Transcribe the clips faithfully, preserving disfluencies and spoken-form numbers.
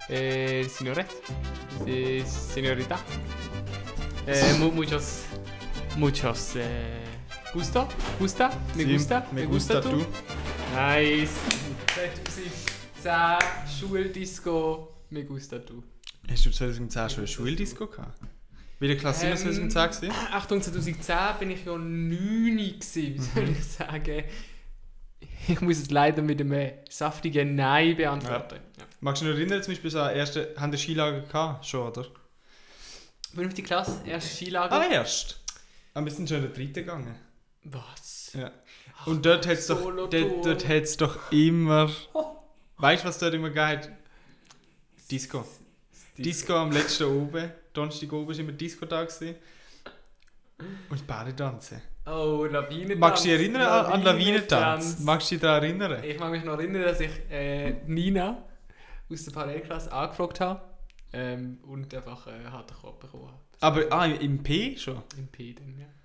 Eh, signore, eh, señorita. Eh, mu- muchos, muchos. Eh, gusto, gusta, me Sí, gusta, me gusta tú. Nice. zweitausendzehn Schuldisco, me gusta du. Hast du zweitausendzehn schon eine Schuldisco gehabt? Welche Klasse Ähm, ähm, zweitausendzehn gewesen? Achtung, zweitausendzehn bin ich ja neun gewesen, wie soll ich sagen. Ich muss es leider mit einem saftigen Nein beantworten. Ja. Magst du dich noch erinnern, zum Beispiel so an erste, haben die Skilager gehabt, schon, oder? Fünfte Klasse, erste Skilager. Ah, erst? Aber wir sind schon in der dritten gegangen. Was? Ja. Und dort hat es doch, dort, dort hat's doch immer... Weißt du, was dort immer geht? Disco. Disco am letzten oben. Donnerstag oben war immer Disco da. Gewesen. Und Badetanzen. Oh, Lawinentanz. Magst du dich erinnern an, an Lawinentanz? Magst du dich daran erinnern? Ich mag mich noch erinnern, dass ich äh, Nina aus der Parallelklasse angefragt habe ähm, und einfach äh, harten Kopf bekommen habe. Aber ah, im P schon? Im P dann, ja.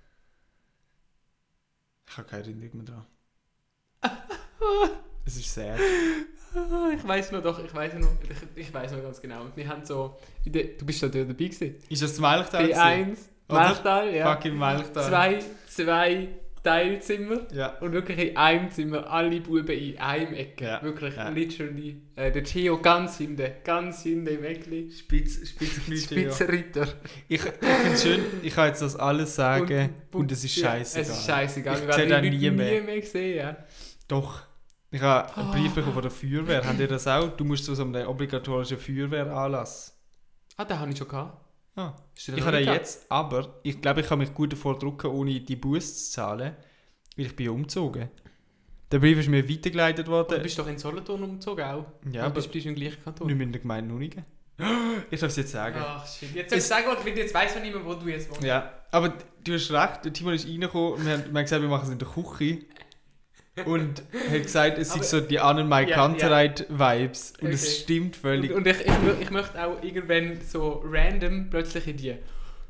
Ich habe keine Erinnerung mehr dran. Es ist sad. Ich weiß noch, doch, ich weiß noch, ich, ich weiß noch ganz genau. Wir haben so, in der, du bist da dabei gewesen. Ist das das Melchtal? B eins, Melchtal, ja. Fucking Melchtal. Zwei, zwei Teilzimmer. Ja. Und wirklich in einem Zimmer, alle Buben in einem Ecke. Ja. Wirklich, Ja. literally. Äh, der Theo ganz hinten, ganz hinten im Eckli. Spitz, Spitzknüte, ja. Spitzenritter. Ich, ich finde es schön, ich kann jetzt das alles sagen und, und es ist ja, scheiße. Es ist scheißegal. Ich Wir sehe werden das die nie Leute mehr. nie mehr gesehen. Ja. Doch. Ich habe einen Oh. Brief bekommen von der Feuerwehr. Habt ihr das auch? Du musst zu so einem obligatorischen Feuerwehranlass. Ah, den habe ich schon gehabt. Ah. Hast du den Ich noch habe den nicht jetzt, aber ich glaube, ich kann mich gut davor drücken, ohne die Busse zu zahlen, weil ich bin ja umgezogen. Der Brief ist mir weitergeleitet gehabt? Du worden. bist doch in Solothurn umgezogen auch. Ja, Du aber bist, bist im gleichen Kanton. nicht mehr in der Gemeinde Nunigen. Ich darf es jetzt sagen. Ach shit. Jetzt soll ich sagen, weil jetzt weiss man nicht mehr, wo du jetzt wohnst. Ja, aber du hast recht, der Timon ist reingekommen und wir haben, wir haben gesagt, wir machen es in der Küche. Und er hat gesagt, es sind Aber- so die Anne-Mai Ja, Kantereit-Vibes. Und Okay. es stimmt völlig. Und, und ich, ich, mö- ich möchte auch irgendwann so random plötzlich in die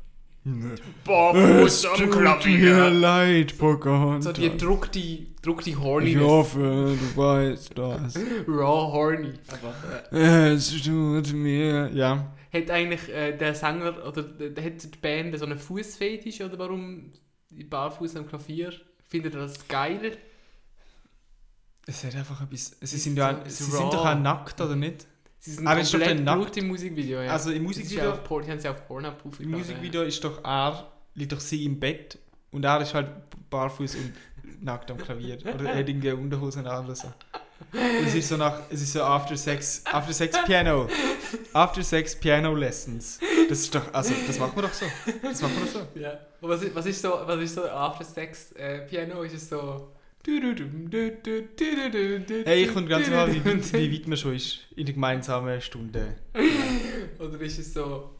Barfuß am Klavier. leid, Pocahontas. So die druckte, druckte Ich Horniness. hoffe, du weißt das. Raw Horny. Einfach, äh. Es tut mir... Ja. Hat eigentlich äh, der Sänger oder der, der hat die Band so einen Fußfetisch oder warum barfuß am Klavier? Findet ihr das geiler? Es hat einfach etwas... Sie ist sind, ja, so- sie so sind raw. doch auch nackt, oder nicht? Sie sind Aber ist doch komplett dann nackt. nackt im Musikvideo, ja. Also im Das ist Musikvideo... ja auf Por- die haben sie auf Pornhub Im hochgeladen. Musikvideo ist doch er, liegt doch sie im Bett und er ist halt barfuß und nackt am Klavier. Oder er hat irgendwie Unterhosen an oder so. Und es ist so nach, es ist so After Sex, After Sex Piano. After Sex Piano Lessons. Das ist doch, also das machen wir doch so. Das machen wir doch so. Ja. Und was ist, was ist so, was ist so After Sex äh, Piano? Ist es so... Hey, ich komme ganz mal, wie, weit- wie weit man schon ist in der gemeinsamen Stunde. Oder ist es so...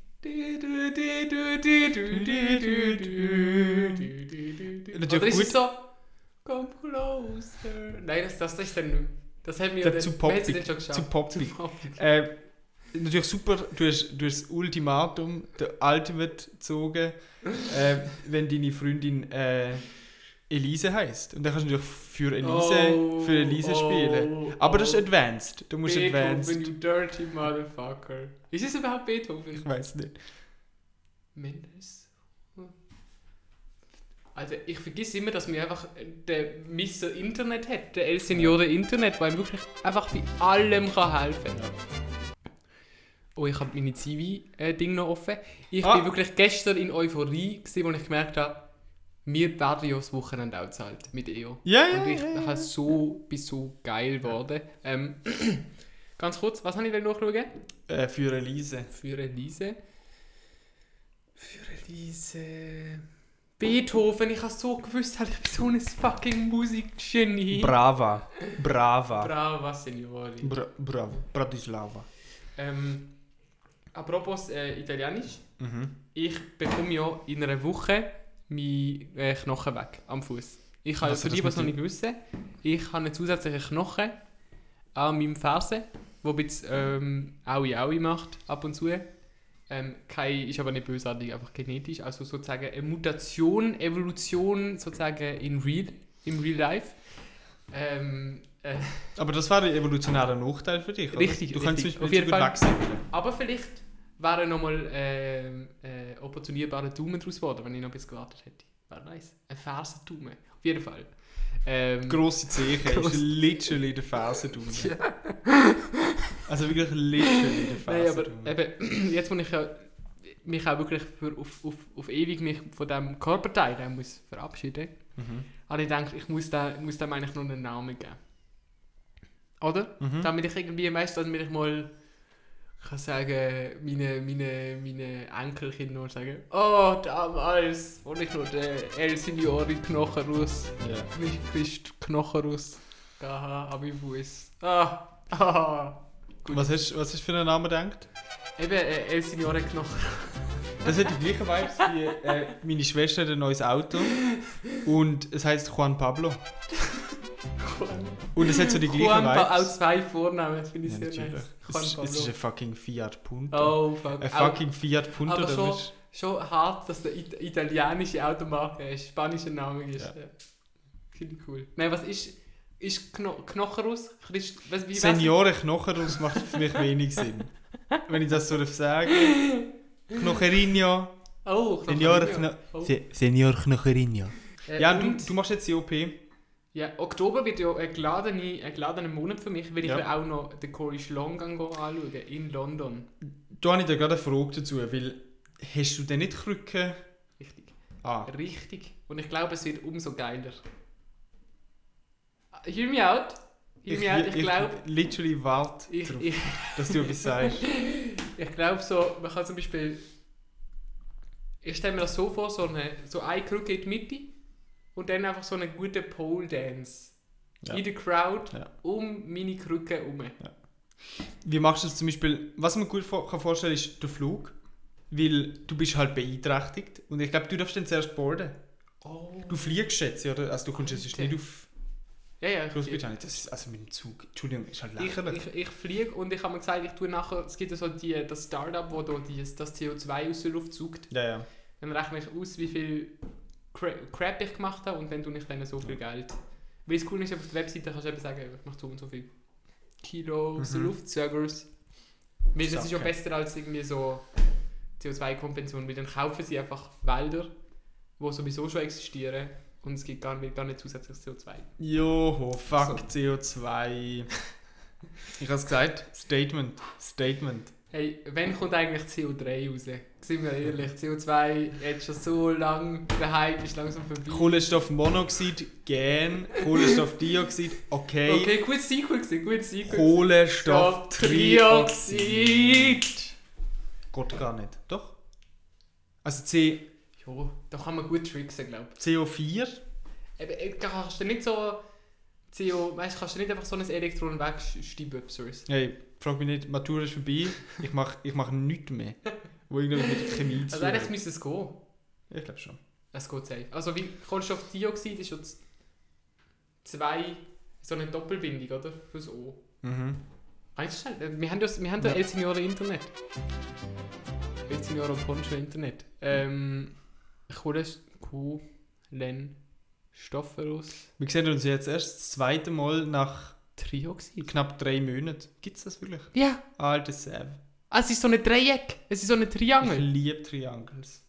Oder ist gut. es so... Come closer... Nein, das, das ist dann nicht mehr. Das haben wir Das dann... zu wir haben es poppig. dann schon geschafft. Zu poppig. Zu poppig. Äh, natürlich super, du hast, du hast das Ultimatum, der Ultimate gezogen, äh, wenn deine Freundin äh, Elise heisst. Und dann kannst du natürlich für Elise, Oh, für Elise oh, spielen. Aber das ist oh. advanced. Du musst Beethoven, advanced. you dirty motherfucker. Ist es überhaupt Beethoven? Ich weiß nicht. Mendes? Also ich vergesse immer, dass wir einfach den Mister Internet hat, der El Signore Internet, der ihm wirklich einfach bei allem kann helfen kann. Oh, ich habe meine C V-Ding noch offen. Ich Ah. bin wirklich gestern in Euphorie, gewesen, wo ich gemerkt habe, wir werden ja das Wochenende auch gezahlt mit E O. Ja, ja, Und ich ja, ja. habe so, bin so geil geworden. Ähm, ganz kurz, was habe ich denn nachschauen? Äh, für Elise. Für Elise. Für Elise. Beethoven, ich habe so gewusst, ich bin so ein fucking Musikgenie. Brava. Brava. Brava, Signori. Bra bravo. Bratislava. Ähm, apropos äh, Italienisch. Mhm. Ich bekomme ja in einer Woche meinen äh, Knochen weg am Fuß. Ich habe, Was für hat die, das die es noch mit nicht wissen, ich habe einen zusätzlichen Knochen an meinem Fersen, der ein bisschen ähm, Aui Aui macht ab und zu. Ähm, kein, ist aber nicht bösartig, einfach genetisch. Also sozusagen eine Mutation, Evolution sozusagen in real, im Real Life. Ähm, Äh, Aber das wäre ein evolutionärer Nachteil für dich, oder? Richtig, Du kannst richtig. zum Auf Beispiel jeden so gut Fall. wegsäckeln. aber vielleicht wäre nochmal ähm, äh, opportunierbare Daumen draus geworden, wenn ich noch ein bisschen gewartet hätte. Wäre nice. Ein Fersendaumen. Auf jeden Fall. Ähm, Grosse Zeche Grosse- ist literally der Fersendaumen. Ja. Also wirklich literally der Nein, aber Fersendaumen. eben, jetzt muss ich ja mich auch wirklich für auf, auf, auf ewig mich von diesem Körperteil dann muss verabschieden. Mhm. Aber ich denke, ich muss dem, muss dem eigentlich noch einen Namen geben. Oder? Mhm. Damit ich irgendwie, weißt du, damit ich mal kann sagen, meine, meine, meine Enkelkinder sagen, oh, damals, wo ich noch den El Signore Knochenruss, Ja. nicht Christ Knochenruss, gehabt habe im Fuß. Ah, ah. Gut. Was hast was hast du für einen Namen gedacht? Eben, äh, El Signore Knochen. Das hat die gleichen Vibes wie äh, meine Schwester hat ein neues Auto und es heißt Juan Pablo. Und es hat so die gleichen Juan Pa- auch Vibes. zwei Vornamen, finde ich Ja, sehr natürlich. nice. Es Juan ist, es Pablo. ist ein fucking Fiat Punto. Oh, fuck. Ein Auch- fucking Fiat Punto. aber da schon, bist- schon hart, dass der It italienische Automarke ein spanischer Name ist. Ja. Ja. Finde ich cool. Nein, was ist, ist Kno Knochenruss? Christ, was, wie Senioren Knochenruss macht für mich wenig Sinn. Wenn ich das so darf sagen. Knocherinho. Oh, Senior, Knochenruss. Kno Oh. Se Senior Knocherinho. Äh, Ja, du, und- du machst jetzt die O P. Ja, Oktober wird ja ein geladener, ein geladener Monat für mich, weil ich Ja. will auch noch den Corey Schlong anschauen in London. Da habe ich dir gerade eine Frage dazu, weil hast du denn nicht Krücken? Richtig. Ah, Richtig. Und ich glaube, es wird umso geiler. Hear me out. Hear me out. Ich, glaube, literally warte ich, drauf, ich, dass du etwas sagst. ich glaube so, man kann zum Beispiel, ich stelle mir das so vor, so eine, so eine Krücke in die Mitte und dann einfach so einen guten Pole Dance Ja. in der Crowd Ja. um meine Krücke herum. Wie machst du das zum Beispiel? Was man gut vor kann vorstellen ist der Flug, weil du bist halt beeinträchtigt und ich glaube, du darfst dann zuerst boarden. Oh. Du fliegst jetzt, oder? Also du kommst jetzt Alter. nicht auf Ja, ja. Ich, Großbritannien. Das ist also mit dem Zug. Entschuldigung, ist halt ich, lächerlich. ich, ich fliege und ich habe mir gesagt, ich tue nachher, es gibt ja so die, das Startup, wo da die, das C O zwei aus der Luft saugt. ja, ja. Dann rechne ich aus, wie viel Cra Crap ich gemacht habe und dann tue ich dann so viel Geld. Weil es cool ist, auf der Webseite kannst du eben sagen, ich mache so und so viel Kilo aus der Mhm. Luft, Zuggers. Weil das ist ja Sacke. besser als irgendwie so C O zwei Kompensation, weil dann kaufen sie einfach Wälder, die sowieso schon existieren und es gibt gar nicht, gar nicht zusätzliches C O zwei. Joho, fuck So. C O zwei. Ich habe es gesagt. Statement. Statement. Hey, wann kommt eigentlich C O drei raus? Sind wir ehrlich, C O zwei jetzt schon so lange, der Hype ist langsam vorbei. Kohlenstoffmonoxid, Gen. Kohlenstoffdioxid, okay. Okay, gutes Sequel gewesen, gutes Sequel. Kohlenstofftrioxid. Trioxid. Geht gar nicht. Doch. Also C, Ja, da kann man gut tricksen, glaube C O vier. ich. Eben, äh, kannst du nicht so C O, weißt, kannst du nicht einfach so ein Elektron wegstieben, Sirs. Hey, frag mich nicht, Matur ist vorbei. Ich mache ich mach nichts mehr. Wo irgendwie mit Chemie zu Also tun eigentlich hat. müsste es gehen. Ich glaube schon. Es geht safe. Also wie Kohlenstoffdioxid ist jetzt zwei, so eine Doppelbindung, oder? Fürs O. Mhm. Weißt du, schnell, wir haben ja, wir haben ja Ja. El Signore Internet. El Signore Poncho Internet. Ähm, Kohlenstoffverlust. Wir sehen uns jetzt erst das zweite Mal nach Trioxid. knapp drei Monaten. Gibt es das wirklich? Ja, Alter Sav. ah, es ist so ein Dreieck. Es ist so ein Ich Triangel. liebe Triangles.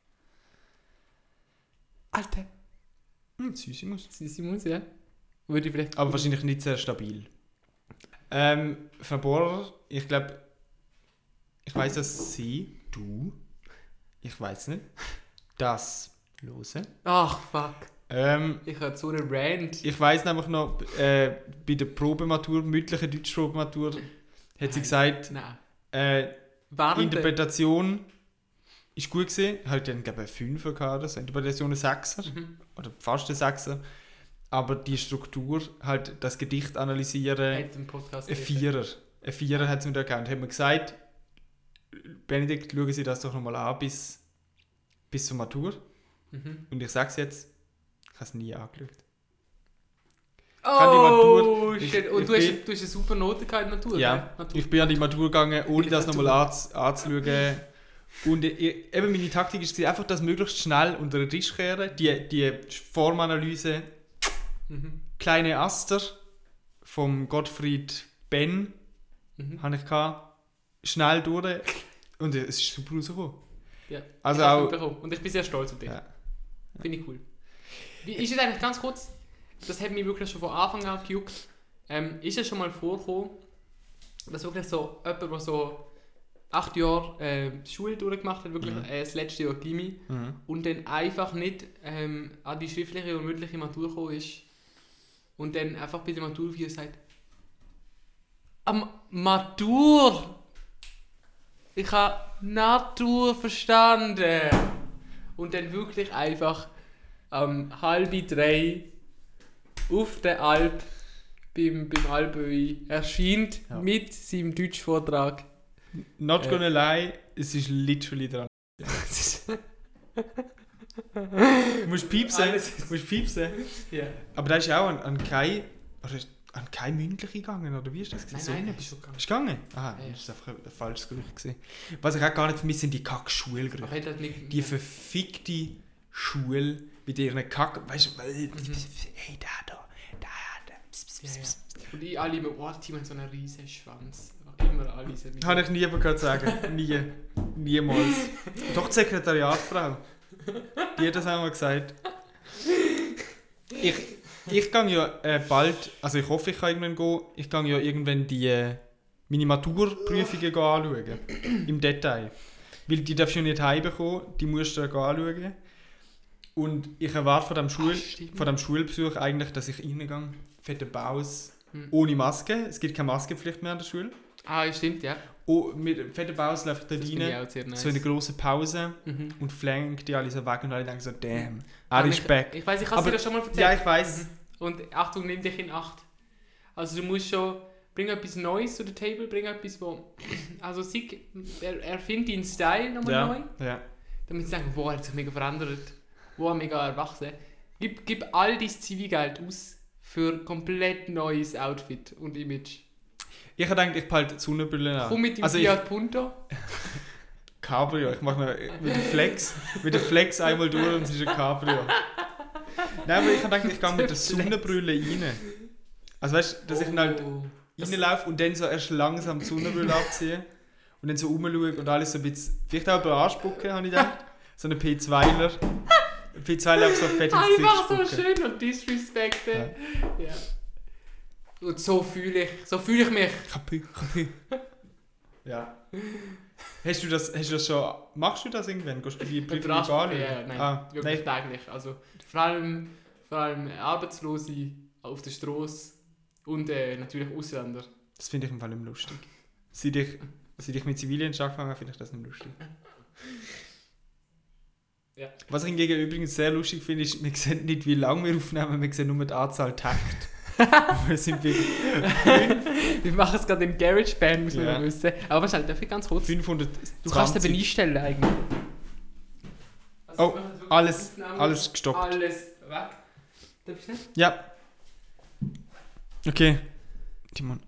Alter, Hm, süße Maus. sie muss ja. Würde ich vielleicht. Aber wahrscheinlich nicht sehr stabil. Ähm, Frau Bohrer, ich glaube, ich weiß, dass Sie, du, ich weiß nicht, das hören. Ach fuck. Ähm, Ich hatte so einen Rant. ich weiß nämlich noch, äh, bei der Probematur, mündlichen Deutschprobematur, hat sie gesagt, Nein. äh, Während der- Interpretation ist gut gewesen. Halt dann glaube ich fünfer gehabt, oder so. Interpretation ein Sechser. Mhm. Oder fast ein Sechser. Aber die Struktur, halt das Gedicht analysieren, Hat im Podcast ein Vierer. Ein Vierer hat es mir da gehabt. Hat mir gesagt, Benedikt, schauen Sie das doch nochmal an bis, bis zur Matur. Mhm. Und ich sage es jetzt, ich habe es nie angeschaut. Oh, die Matur- shit. ich- Und ich du, hast, bin- du hast eine super Note gehabt in Natur, Ja, gell? Natur. ich bin an die Matur gegangen, ohne In das Matur. nochmal anz anzuschauen. Und ich, eben meine Taktik war einfach, das möglichst schnell unter den Tisch kehren, die, die Formanalyse, Mhm. kleine Aster, vom Gottfried Ben Mhm. hatte ich gehabt, schnell durch und es ist super rausgekommen. Ja. Also ich hab's auch, mitbekommen. Und ich bin sehr stolz auf dich. Ja. Finde ich cool. Wie ist es eigentlich ganz kurz, das hat mich wirklich schon von Anfang an gejuckt, ähm, ist es schon mal vorgekommen, dass wirklich so jemand, der so acht Jahre äh, Schule durchgemacht hat, wirklich Mhm. äh, das letzte Jahr Gymi, Mhm. und dann einfach nicht ähm, an die schriftliche und mündliche Matur gekommen ist und dann einfach bei der Matur wie sagt, am Matur! Ich habe Natur verstanden! Und dann wirklich einfach am halb drei auf der Alp beim, beim Alpöi erscheint Ja. mit seinem Deutschvortrag. Not Äh. gonna lie, es ist literally dran. Du musst piepsen, Alles- du musst piepsen. Ja. Aber da ist ja auch an, an keine, oder ist an keine mündliche gegangen, oder wie ist das? Nein, gewesen? nein, So- du bist schon gegangen. Ist gegangen? Aha, Ja, ja. das ist einfach ein falsches Gerücht gewesen. Was ich auch gar nicht vermisse, sind die Kack-Schulgerüchte. Aber hat das nicht... Die verfickte Schule mit ihren Kack... Weißt du, weil... Mhm. Hey, da, da, da, da. Pss, pss, Ja, pss, ja. pss. Und ich alle immer, oh, die haben so einen riesen Schwanz. Einfach immer alle so. Habe ich nie gehört sagen. Nie. Niemals. Doch die Sekretariatfrau. Die hat das auch mal gesagt. Ich, ich gehe ja äh, bald, also ich hoffe, ich kann irgendwann gehen, ich gehe ja irgendwann die äh, meine Maturprüfungen gehen anschauen. Im Detail. Weil die darfst du ja nicht heimbekommen, die musst du ja gehen anschauen. Und ich erwarte von dem, Schul, Ach, stimmt. von dem Schulbesuch eigentlich, dass ich reingehe, fette Baus, Hm. ohne Maske. Es gibt keine Maskenpflicht mehr an der Schule. Ah, ja, stimmt, ja. Oh, mit fetten Baus läuft ich da Das finde ich rein, auch sehr nice. so eine grosse Pause Mhm. und flankt die alle so weg und alle denken so, damn, Ah, er ist ich, back. Ich weiß, ich habe Aber- dir das schon mal erzählt. Ja, ich weiß. Und Achtung, nimm dich in Acht. Also du musst schon, bring etwas Neues zu der Table, bring etwas, wo, also sieg, er, erfind deinen Style nochmal Ja, neu, ja. damit sie sagen, wow, er hat sich mega verändert, wow, mega erwachsen. Gib, gib all dein Zivilgeld aus für komplett neues Outfit und Image. Ich habe gedacht, ich behalte die Sonnenbrille an. Komm mit dem also ich, Fiat Punto. Cabrio, ich mache noch mit dem Flex, mit dem Flex einmal durch und es ist ein Cabrio. Nein, aber ich habe gedacht, ich gehe mit der Der Flex. Sonnenbrille rein. Also weißt du, dass ich dann halt Oh. reinlaufe und dann so erst langsam die Sonnenbrille abziehe und dann so rumschaue und alles so ein bisschen, vielleicht auch ein bisschen anspucken, habe ich gedacht. So eine P zweiler. P zweiler auf so ein fettes Gesicht Einfach so spucken. schön und disrespekten. Ja. Und so fühle ich, so fühle ich mich. Kapü, kapü. Ja. Hast du das, hast du das schon, machst du das irgendwann? Gehst du die Prüfung Überrascht- gar nicht? Ja, nein, Ah, wirklich nein. täglich. Also vor allem, vor allem Arbeitslose auf der Straße und äh, natürlich Ausländer. Das finde ich im Fall nicht mehr lustig. Seit ich, seit ich mit Zivildienst angefangen habe, finde ich das nicht mehr lustig. Ja. Was ich hingegen übrigens sehr lustig finde, ist, wir sehen nicht, wie lange wir aufnehmen, wir sehen nur die Anzahl Takte. wir sind bei Wir machen es gerade in GarageBand, muss man Ja. ja wissen. Aber was halt, darf ich ganz kurz? fünfhundertzwanzig. Du kannst eben einstellen eigentlich. Also, Oh, wir machen wirklich alles- Aufnahmen, alles gestoppt. Alles weg. Darf ich nicht? Ja. Okay. Timon.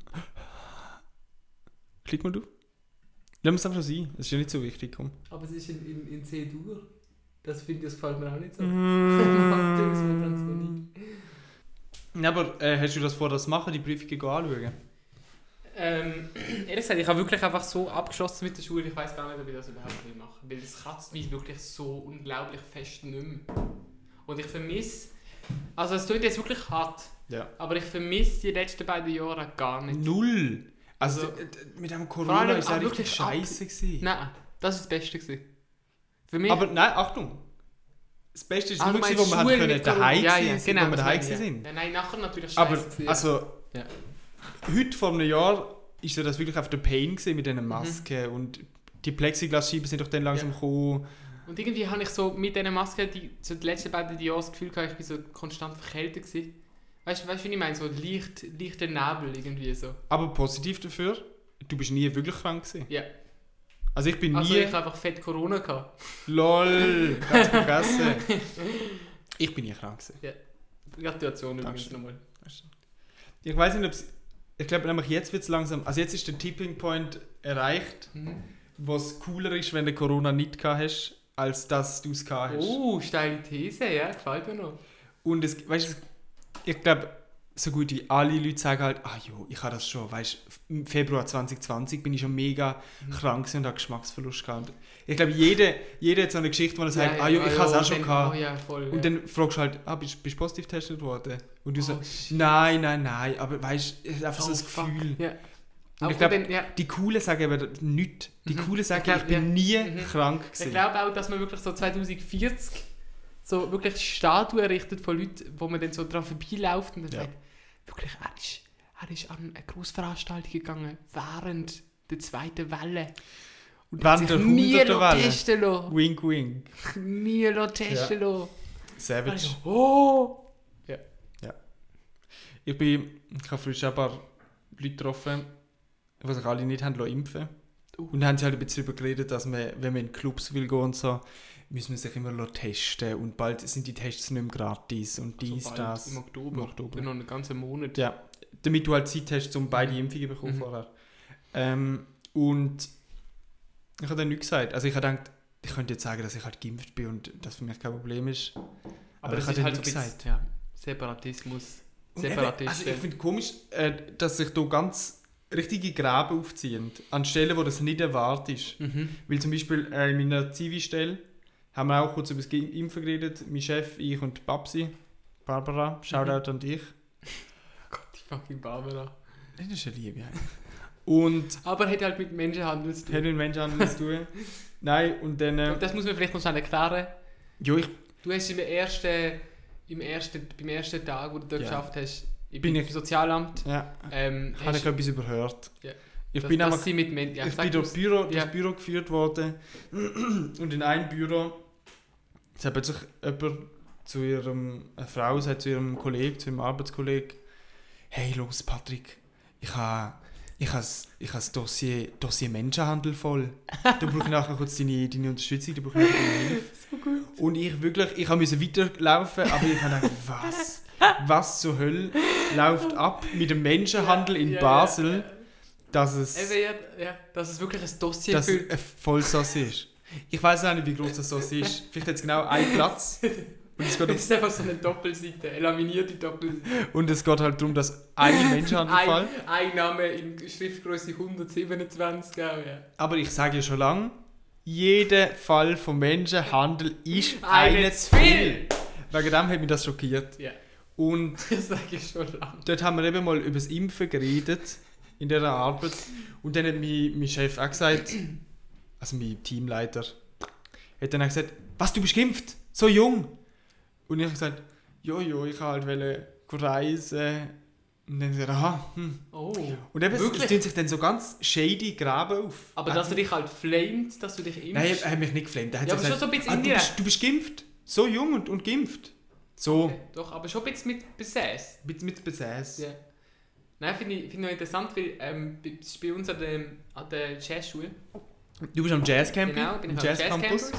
Klick mal du. Lass uns einfach sein. Das ist ja nicht so wichtig. Komm. Aber es ist in, in, in C-Dur. Das finde ich, das gefällt mir auch nicht so. Mm. Das ist mir ganz so nie. Ja, aber äh, hast du das vor, das machen, die Prüfungen gehen anschauen? Ähm, ehrlich gesagt, ich habe wirklich einfach so abgeschlossen mit der Schule, ich weiß gar nicht, ob ich das überhaupt will machen. Weil es kratzt mich wirklich so unglaublich fest nicht mehr. Und ich vermisse, also es klingt jetzt wirklich hart, Ja. aber ich vermisse die letzten beiden Jahre gar nicht. Null. Also, Also, d- d- mit dem vor Corona allem ist ja auch richtig wirklich scheiße gewesen. Nein, das ist das Beste gewesen. Für mich, Aber nein, Achtung. Das Beste ist Ah, du nur, meinst gewesen, wo wir Schule halt mit können Corona. daheim Ja, gewesen ja, sind, genau, wo wir das daheim meine ich, gewesen ja. sind. Ja, nein, nachher natürlich Aber, scheiße gewesen. also, Ja. heute vor einem Jahr ist ja das wirklich auf der Pain gewesen mit Mhm. diesen Masken und die Plexiglasscheiben sind doch dann langsam Ja. gekommen. Und irgendwie habe ich so mit diesen Masken die, so die letzten beiden Jahre das Gefühl gehabt, ich bin so konstant verkältet gewesen. Weißt du, weißt, wie ich meine? So leicht, leichter Nebel irgendwie so. Aber positiv dafür, du bist nie wirklich krank gewesen. Ja. Also ich bin Also nie... ich habe einfach fett Corona gehabt. LOL, ganz vergessen. Ich bin nie krank gewesen. Gratulation übrigens Dankeschön. nochmal. Ich weiß nicht, ob es... Ich glaube nämlich jetzt wird es langsam... Also jetzt ist der Tipping Point erreicht, Mhm. wo es cooler ist, wenn du Corona nicht gehabt hast, als dass du es gehabt hast. Oh, steile These, ja, gefällt mir noch. Und es, weißt du, ich glaube, so gut wie alle Leute sagen halt, ah jo, ich habe das schon, weißt du, im Februar zwanzig zwanzig bin ich schon mega mhm. krank und habe Geschmacksverlust gehabt. Ich glaube, jeder, jeder hat so eine Geschichte, wo er sagt, ja, ah jo, ich habe es auch schon dann, gehabt. Oh, ja, voll, und ja. dann fragst du halt, ah, bist, bist du positiv getestet worden? Und du oh, so, shit. nein, nein, nein, aber weißt du, es ist einfach oh, so das Gefühl. Ja. Und ich glaube, ja. die Coolen sagen aber nichts. Die mhm. Coolen sagen, ich, glaub, ich bin ja. nie mhm. krank gewesen. Ich glaube auch, dass man wirklich so zwanzig vierzig so wirklich Statuen errichtet von Leuten, wo man dann so dran vorbeiläuft und dann ja. sagt, wirklich, er ist, er ist an eine Grossveranstaltung gegangen während der zweiten Welle. Und während der hunderten Welle? Testen lassen. Wink, wink. Nie testen lassen. Savage. Also, oh! Ja. ja. Ich bin, ich habe frisch ein paar Leute getroffen, die sich alle nicht haben impfen lassen. Uh. Und dann haben sie halt ein bisschen darüber geredet, dass man, wenn man in Clubs will gehen und so, müssen wir sich immer testen und bald sind die Tests nicht mehr gratis und dies, also das. Im Oktober. Im Oktober. Noch einen ganzen Monat. Ja, damit du halt Zeit hast, um beide Impfungen zu bekommen mhm. vorher. Ähm, und ich habe dann nichts gesagt. Also ich habe gedacht, ich könnte jetzt sagen, dass ich halt geimpft bin und das für mich kein Problem ist. Aber, Aber ich habe dann halt nichts so gesagt. Ja. Separatismus. Separatisten. Also ich finde es komisch, äh, dass sich da ganz richtige Gräben aufziehen, an Stellen, wo das nicht erwartet. Mhm. Weil zum Beispiel äh, in meiner Zivi-Stelle haben wir auch kurz über das Impfen geredet. Mein Chef, ich und Babsi. Barbara, Shoutout mhm. an dich. Gott, die fucking Barbara. Das ist eine Liebe. Und aber hat halt mit Menschenhandel zu tun. Hat mit Menschenhandel zu tun. Nein, und dann... Äh, das muss man vielleicht noch schnell erklären. Jo, ich... Du hast im ersten, im ersten, beim ersten Tag, wo du dort ja. geschafft hast, ich bin, bin ich im Sozialamt. Ja. Ähm, habe ich etwas überhört. Ja. Ich das, bin, das einmal, mit Men- ja, ich bin durch, Büro, durch ja. das Büro geführt worden und in einem Büro sagt plötzlich jemand zu ihrem, eine Frau sagt zu ihrem Kollegen, zu ihrem Arbeitskollegen, hey, los Patrick, ich habe ich ich das Dossier, Dossier Menschenhandel voll. Da brauche ich nachher kurz deine, deine Unterstützung, da brauche ich deine Hilfe. So gut. Und ich wirklich, ich musste weiterlaufen, aber ich habe gedacht, was? Was zur Hölle läuft ab mit dem Menschenhandel in ja, Basel, ja, ja. dass es... Ja, ja, dass es wirklich ein Dossier dass es ein volles Dossier ist. Ich weiß auch nicht, wie groß das Dossier ist. Vielleicht hat es genau einen Platz. Und es geht das ist einfach so eine Doppelseite, eine laminierte Doppelseite. Und es geht halt darum, dass ein Menschenhandelfall... ein, ein Name in Schriftgröße hundertsiebenundzwanzig, ja. Aber ich sage ja schon lange, jeder Fall von Menschenhandel ist eine zu viel. Wegen dem hat mich das schockiert. Ja. Und das sage ich schon lange. Dort haben wir eben mal über das Impfen geredet, in dieser Arbeit. Und dann hat mein, mein Chef auch gesagt, also mein Teamleiter, hat dann auch gesagt, was, du bist geimpft? So jung? Und ich habe gesagt, jojo, ich halt wollte reisen. Und dann gesagt, aha, hm. Oh, und eben, wirklich? Es tun sich dann so ganz shady Graben auf. Aber dass er dich halt flamed, dass du dich impfst? Nein, er hat mich nicht geflamed. Er hat ja, aber gesagt, schon so ein bisschen ah, in du, bist, du bist geimpft. So jung und, und geimpft. So. Okay, doch, aber schon ein bisschen mit Besäß. Mit, mit Besäß. Ja. Nein, finde ich, find ich noch interessant, weil ähm, das ist bei uns an der, an der Jazzschule. Du bist am Jazzcampus? Genau, bin ich am Jazzcampus.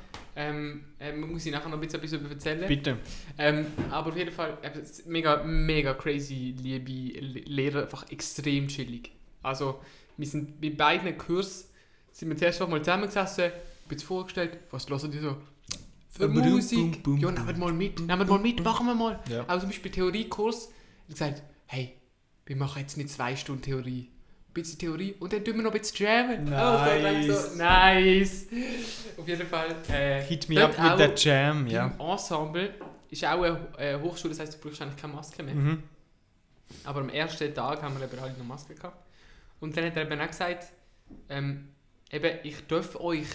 Ähm, ähm, muss ich nachher noch ein bisschen etwas erzählen. Bitte. Ähm, aber auf jeden Fall, äh, mega, mega crazy, liebe Lehrer, einfach extrem chillig. Also, wir sind bei beiden Kursen, sind wir zuerst mal zusammengesessen, ein bisschen vorgestellt, was hören die so? Für boom, Musik? boom, boom, ja, nehmt mal mit, nehmt mal mit, machen wir mal. Ja. Auch zum Beispiel Theoriekurs. Ich habe gesagt, hey, wir machen jetzt nicht zwei Stunden Theorie. Ein bisschen Theorie und dann tun wir noch ein bisschen jammen. Nice. Oh, so, nice. Auf jeden Fall. Äh, Hit me up with that jam, ja. Im Ensemble ist auch eine äh, Hochschule, das heisst, du brauchst eigentlich keine Maske mehr. Mhm. Aber am ersten Tag haben wir eben alle noch Maske gehabt. Und dann hat er eben auch gesagt, ähm, eben, ich darf euch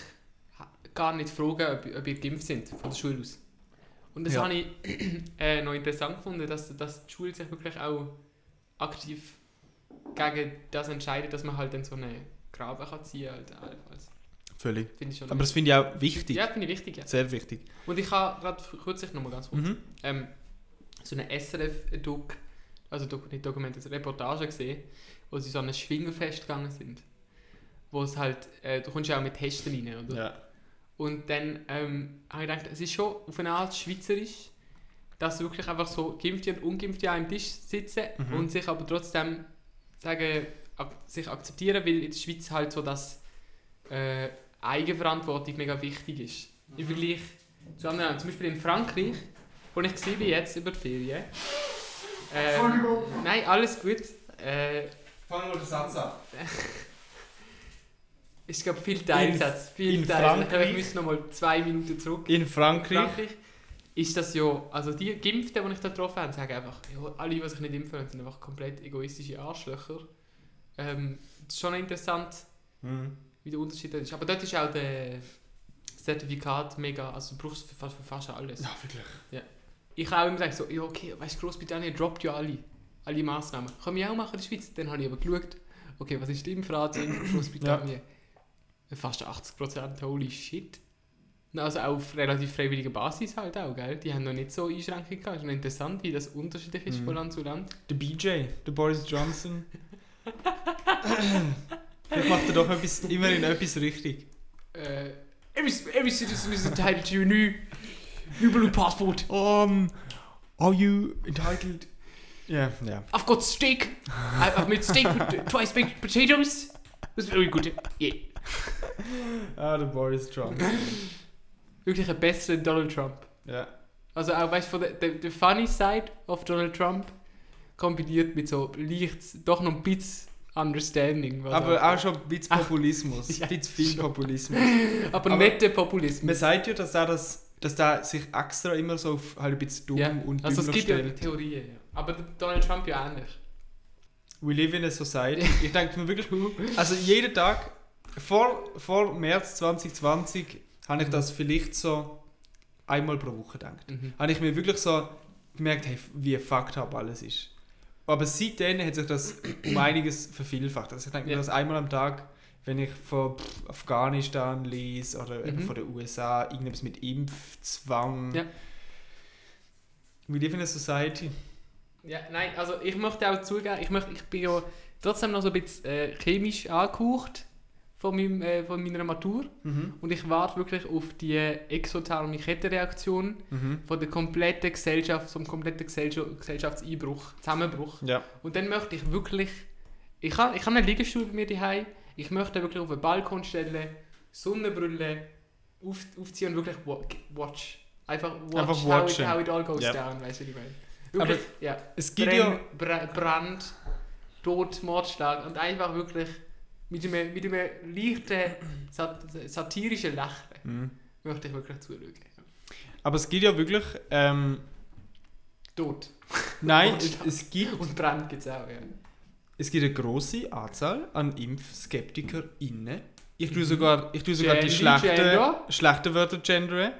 gar nicht fragen, ob, ob ihr geimpft seid, von der Schule aus. Und das ja. habe ich äh, noch interessant gefunden, dass, dass die Schule sich wirklich auch aktiv gegen das entscheidet, dass man halt dann so eine Grabe kann ziehen kann. Also, völlig. Find ich schon aber das finde ich auch wichtig. Ja, finde ich wichtig. Ja. Sehr wichtig. Und ich habe gerade kürzlich noch mal ganz kurz mhm. ähm, so eine S R F-Doc, also nicht Dokument, also Reportage gesehen, wo sie so an ein Schwingerfest gegangen sind. Wo es halt, äh, du kommst ja auch mit Testen rein, oder? Ja. Und dann ähm, habe ich gedacht, es ist schon auf eine Art schweizerisch, dass wirklich einfach so Geimpfte und Ungeimpfte an einem Tisch sitzen mhm. und sich aber trotzdem sagen, ak- sich akzeptieren, weil in der Schweiz halt so, dass äh, Eigenverantwortung mega wichtig ist. Mhm. Im Vergleich zu anderen, zum Beispiel in Frankreich, wo ich war jetzt über die Ferien, Ähm, nein, alles gut. Äh, Fangen wir den Satz an. Ich glaube, viel Teilsatz. Viel in Teilsatz. Frankreich- Ich muss noch mal zwei Minuten zurück. In Frankreich. Frankreich ist das ja, also die Geimpften, die ich da getroffen habe, sagen einfach, ja, alle, die sich nicht impfen wollen, sind einfach komplett egoistische Arschlöcher. Ähm, das ist schon interessant, Mhm. wie der Unterschied dort ist. Aber dort ist auch das Zertifikat mega, also du brauchst es für fast, für fast alles. Ja, wirklich. Ich habe auch immer gesagt, so, ja okay, weißt du, Großbritannien droppt ja alle, alle Massnahmen. Kann ich auch machen in der Schweiz? Dann habe ich aber geschaut, okay, was ist die Impfrate in Großbritannien? Fast achtzig Prozent, holy shit. Also auf relativ freiwilliger Basis halt auch, gell? Die haben noch nicht so Einschränkungen gehabt. Es ist noch interessant, wie das unterschiedlich ist Mhm. von Land zu Land. Der B J, der Boris Johnson. Vielleicht macht er doch etwas, immerhin etwas richtig. Äh, every, every citizen is entitled to a new, new blue passport. Um, are you entitled? Ja, ja. I've got steak. I- I've made steak with twice baked potatoes. That's very good. Yeah. Ah, der Boris Johnson. Wirklich ein besserer Donald Trump. Ja. Also auch, weißt du, von der, der, der funny side of Donald Trump kombiniert mit so leicht, doch noch ein bisschen Understanding. was Aber er- auch schon ein bisschen Populismus. Ja, Ein bisschen viel schon. Populismus. aber, aber- nicht der Man Populismus. sagt ja, dass er, das, dass der sich extra immer so auf halt ein bisschen dumm Ja, und also es dümmer gibt ja stellt. Theorien, ja. Aber der Donald Trump ja ähnlich. We live in a society. Ich denke mir wirklich, also jeden Tag, vor, vor März zwanzig zwanzig, habe ich das vielleicht so einmal pro Woche gedacht. Mhm. Habe ich mir wirklich so gemerkt, hey, wie fucked up alles ist. Aber seitdem hat sich das um einiges vervielfacht. Also ich denke mir Ja. das einmal am Tag, wenn ich von pff, Afghanistan lese oder eben Mhm. von den U S A, irgendwas mit Impfzwang. Ja. We live in a society. Ja, nein, also ich möchte auch zugeben, ich, möchte, ich bin ja trotzdem noch so ein bisschen äh, chemisch angehaucht von, meinem, äh, von meiner Matur. Mhm. Und ich warte wirklich auf die exotherme Kettenreaktion Mhm. von der kompletten Gesellschaft, vom kompletten Gesellschaft, Gesellschaftseinbruch, Zusammenbruch. Ja. Und dann möchte ich wirklich, ich habe ich hab einen Liegestuhl bei mir daheim. Ich möchte wirklich auf den Balkon stellen, Sonnenbrille auf, aufziehen und wirklich wa- watch. Einfach watch, Einfach how, it, watchen. how it all goes Ja. down, weißt du, was ich meine. Wirklich, ja. Es gibt Brenn, ja... Bra- Brand, Tod, Mordschlag und einfach wirklich mit einem, mit einem leichten sat satirischen Lächeln Mhm. möchte ich wirklich zuschauen. Aber es gibt ja wirklich... Ähm, Tod. nein, es, es gibt... Und Brand gibt es auch, ja. Es gibt eine grosse Anzahl an ImpfskeptikerInnen. Ich tue Mhm. sogar, ich tue sogar die Gender, schlechten, Gender. schlechten Wörter gendern,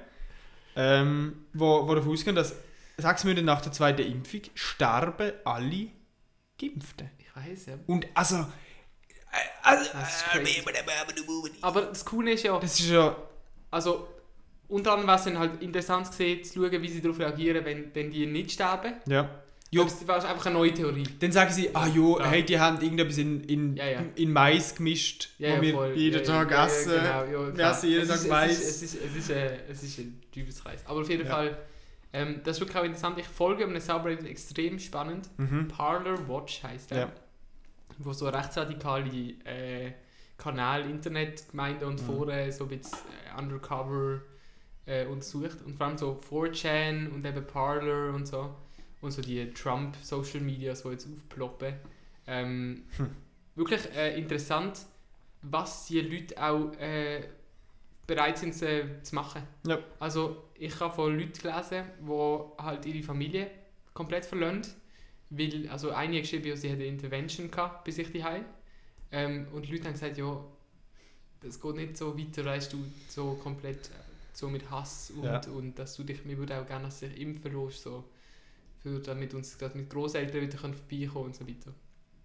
ähm, wo, wo davon ausgehen, dass sechs Monate nach der zweiten Impfung sterben alle Geimpften. Ich weiß ja. Und also... äh, also Das ist crazy. Aber das Coole ist ja, das ist ja... also unter anderem war es dann halt interessant gesehen, zu schauen, wie sie darauf reagieren, wenn, wenn die nicht sterben. Ja. Ja. Jo, Das war einfach eine neue Theorie. dann sagen sie, ah jo, Ja. hey, die haben irgendetwas in, in, Ja, ja. in Mais gemischt, Ja, wo wir ja, voll. jeden ja, Tag ja, essen. Ja, genau, ja, Wir klar. essen jeden Es Tag ist- Mais. Es ist, es ist, es ist, äh, es ist ein Teufelskreis. Aber auf jeden Ja. Fall, ähm, das ist wirklich auch interessant. Ich folge einem Subreddit extrem spannend. Mhm. Parler Watch heisst der. Ja. Wo so rechtsradikale äh, Kanäle, Internetgemeinden und Mhm. Foren so ein bisschen äh, undercover äh, untersucht. Und vor allem so four chan und eben Parler und so. Und so die Trump-Social Medias, die jetzt aufploppen. Ähm, Hm. Wirklich äh, interessant, was die Leute auch äh, bereit sind äh, zu machen. Ja. Also ich habe von Leuten gelesen, die halt ihre Familie komplett verlassen. Weil, also eine hat geschrieben, ja, sie hatte eine Intervention gehabt bei sich daheim. Ähm, und die Leute haben gesagt, ja, das geht nicht so weiter, weißt du, so komplett äh, so mit Hass und, Ja. und dass du dich, wir würden auch gerne, dass du dich impfen lässt, so, für, damit uns dass mit Großeltern wieder können vorbeikommen und so weiter.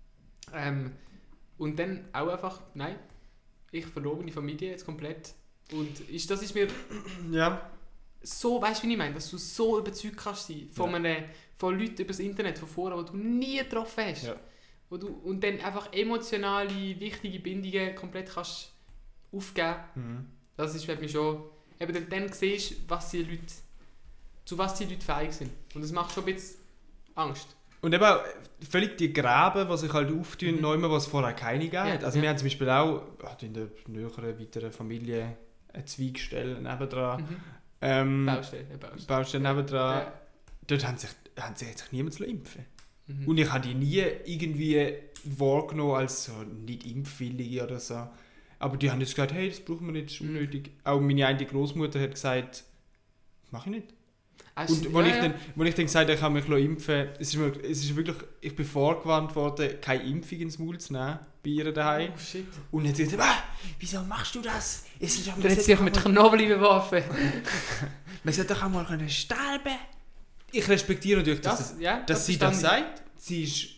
Ähm, und dann auch einfach, nein, ich verlor meine Familie jetzt komplett. Und ist, das ist mir Ja. so, weißt du, wie ich meine, dass du so überzeugt kannst sein von, Ja. einem, von Leuten über das Internet, von vorher, die du nie getroffen hast. Ja. Wo du, und dann einfach emotionale, wichtige Bindungen komplett kannst aufgeben. Mhm. Das ist für mich schon... Eben dann, dann siehst du, was die Leute, zu was die Leute fähig sind. Und das macht schon ein bisschen Angst. Und eben auch völlig die Gräben, die sich halt auftun, Mhm. mhm. was es vorher keine gegeben Ja, hat. Also ja. wir haben zum Beispiel auch also in der näheren, weiteren Familie eine Zweigstelle nebendran. Mhm. Ähm, Baustelle, ja, Baustelle. Baustelle nebendran. Ja. Dort haben sich, haben sich, hat sich niemand zu impfen. Mhm. Und ich habe die nie irgendwie wahrgenommen als so nicht impfwillige oder so. Aber die haben jetzt gesagt, hey, das brauchen wir nicht, das ist unnötig. Mhm. Auch meine eine Großmutter hat gesagt, mach ich nicht. Also, und als ja, ich, ja. ich dann gesagt habe, ich kann mich impfen, es ist, mir, es ist wirklich, ich bin vorgewarnt worden, keine Impfung ins Maul zu nehmen bei ihr daheim. Oh shit. Und dann hat sie gesagt, ah, wieso machst du das? Es ist dann hat sie sich mit Knoblauch beworfen. Man sollte doch auch mal sterben. Ich respektiere natürlich, dass, das, das, ja, dass das sie das sagt. Sie ist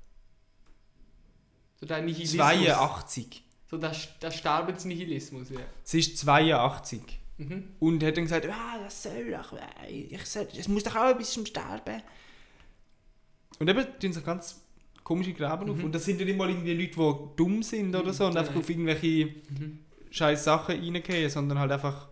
so zweiundachtzig. So der, der Sterbensnihilismus, ja. Sie ist zweiundachtzig. Mhm. Und hat dann gesagt, ah, das soll doch, ich soll, das muss doch auch ein bisschen sterben. Und eben tun sich ganz komische Gräben auf. Mhm. Und das sind ja nicht mal irgendwie Leute, die dumm sind oder so und einfach auf irgendwelche mhm. scheiß Sachen reingehen, sondern halt einfach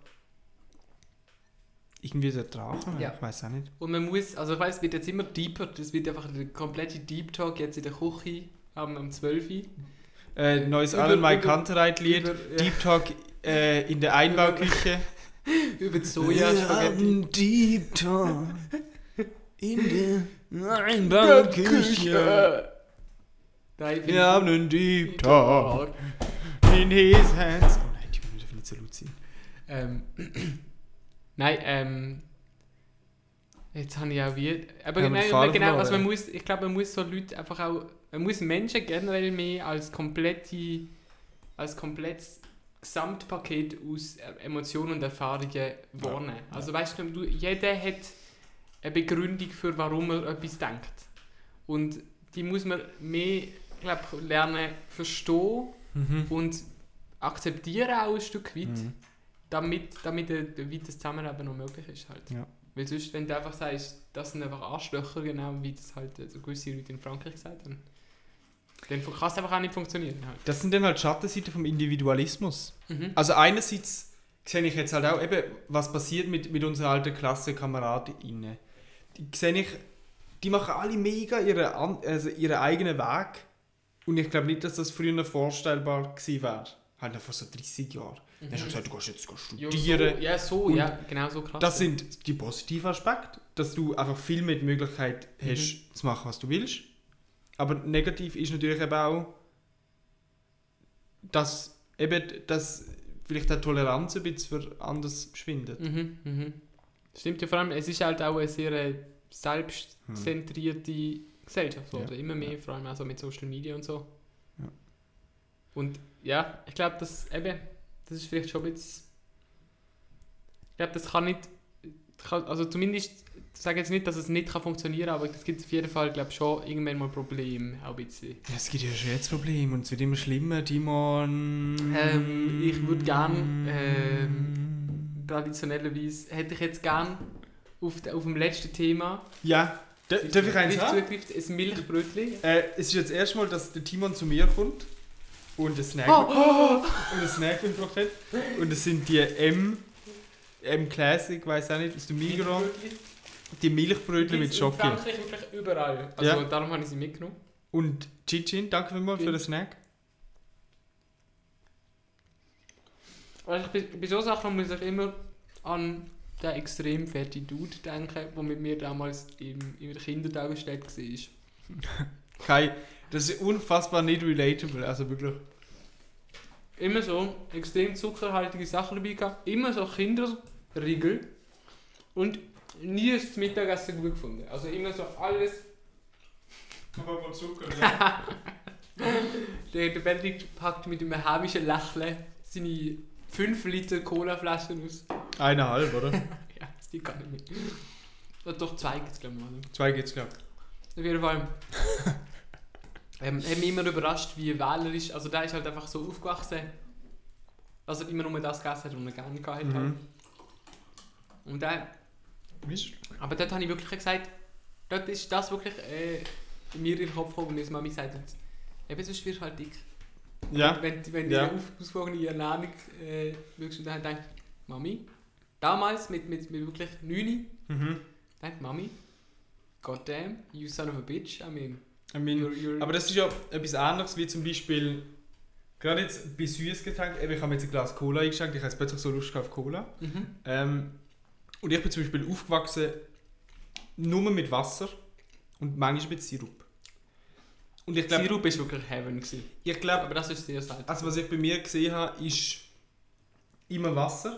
irgendwie so Drachen, ja. Ich weiß auch nicht. Und man muss, also ich weiss, es wird jetzt immer deeper, das wird einfach der komplette Deep Talk jetzt in der Küche um, um zwölf Uhr. Äh, neues Alan Mike Kantereit-Lied, ja. Deep Talk äh, in der Einbauküche. Über die Soja-Spaghetti. Deep Talk in der Einbauküche. Wir haben einen Deep Talk in his hands. Oh nein, die dürfen nicht so laut sein. Ähm, nein, ähm... Jetzt habe ich auch wie... Aber nein, genau, also man muss, ich glaube, man muss so Leute einfach auch... Man muss Menschen generell mehr als komplette... als komplettes Gesamtpaket aus Emotionen und Erfahrungen wahrnehmen. Ja. Also weißt du, jeder hat eine Begründung für, warum er etwas denkt. Und die muss man mehr, glaube ich, lernen verstehen mhm. und akzeptieren auch ein Stück weit, mhm. damit, damit ein weites Zusammenleben noch möglich ist. Halt. Ja. Weil sonst, wenn du einfach sagst, das sind einfach Arschlöcher, genau wie das halt so gewisse Leute in Frankreich gesagt haben, dann kann es einfach auch nicht funktionieren. Halt. Das sind dann halt Schattenseiten vom Individualismus. Mhm. Also einerseits sehe ich jetzt halt auch eben, was passiert mit, mit unseren alten KlassenkameradInnen. Die sehe ich, die machen alle mega ihre, also ihren eigenen Weg. Und ich glaube nicht, dass das früher vorstellbar gewesen wäre. Halt vor so dreissig Jahren. Mhm. Dann hast du gesagt, du gehst jetzt studieren. Ja, so, ja, so, ja genau so krass. Das sind die positiven Aspekte, dass du einfach viel mehr die Möglichkeit hast, mhm. zu machen, was du willst. Aber negativ ist natürlich eben auch, dass, eben, dass vielleicht die Toleranz ein bisschen für anders verschwindet. Mhm, mhm. Stimmt ja, vor allem, es ist halt auch eine sehr selbstzentrierte hm. Gesellschaft geworden. Ja. Immer mehr, vor allem auch so mit Social Media und so. Ja. Und ja, ich glaube, das, eben, das ist vielleicht schon ein bisschen... Ich glaube, das kann nicht... Kann, also zumindest... Ich sage jetzt nicht, dass es nicht funktionieren kann, aber es gibt auf jeden Fall, glaube ich, schon irgendwann mal Probleme. Auch ein bisschen. Ja, es gibt ja schon jetzt Probleme und es wird immer schlimmer, Timon. Ähm, ich würde gerne, ähm, traditionellerweise, hätte ich jetzt gerne auf, auf dem letzten Thema. Ja, D- darf ich eins haben? Ein Milchbrötchen. Äh, es ist jetzt das erste Mal, dass der Timon zu mir kommt und ein Snack, oh, oh, und ein Snack mitgebracht hat. Und es sind die M, M Classic, weiß auch nicht, aus dem Migros. Die Milchbrötchen mit Schoki. In Frankreich wirklich überall. Also ja. Darum habe ich sie mitgenommen. Und Cicin, danke vielmals für den Snack. Also bei, bei solchen Sachen muss ich immer an den extrem fetten Dude denken, der mit mir damals im, in der Kindertagesstätte war. Kai, das ist unfassbar nicht relatable, also wirklich. Immer so extrem zuckerhaltige Sachen dabei gehabt, immer so Kinderriegel und nie ist das Mittagessen gut gefunden. Also immer so alles... Aber mal Zucker, ja. der, der Benedikt packt mit einem hämischen Lächeln seine fünf Liter Cola-Flaschen aus. Eineinhalb, oder? Ja, die kann ich nicht. Oder doch zwei gibt es, glaube ich. Oder? Zwei gibt es, glaube ich. Auf jeden Fall. ähm, hat mich immer überrascht, wie wählerisch... Also der ist halt einfach so aufgewachsen, dass er immer nur das gegessen hat, was er gerne gehabt hat. Mhm. Und der... Aber dort habe ich wirklich gesagt, dort ist das wirklich äh, mir in den Kopf gekommen, wie meine Mami gesagt hat, eben sonst wirst du halt dick. Ja. Und wenn, wenn ja. die ausgewogene Ernährung äh, wirklich und dann denkt, Mami, damals mit, mit, mit wirklich neun, mhm. denkt Mami, goddamn, you son of a bitch, I mean. I mean you're, you're aber das ist ja etwas anderes, wie zum Beispiel, gerade jetzt bei Süßgetränken, ich habe mir jetzt ein Glas Cola eingeschenkt, ich habe jetzt plötzlich so Lust auf Cola. Mhm. Ähm, Und ich bin zum Beispiel aufgewachsen nur mit Wasser und manchmal mit Sirup. Und ich glaube, Sirup war wirklich Heaven gewesen. ich glaube, Aber das ist sehr selten. also was ich bei mir gesehen habe, ist immer Wasser.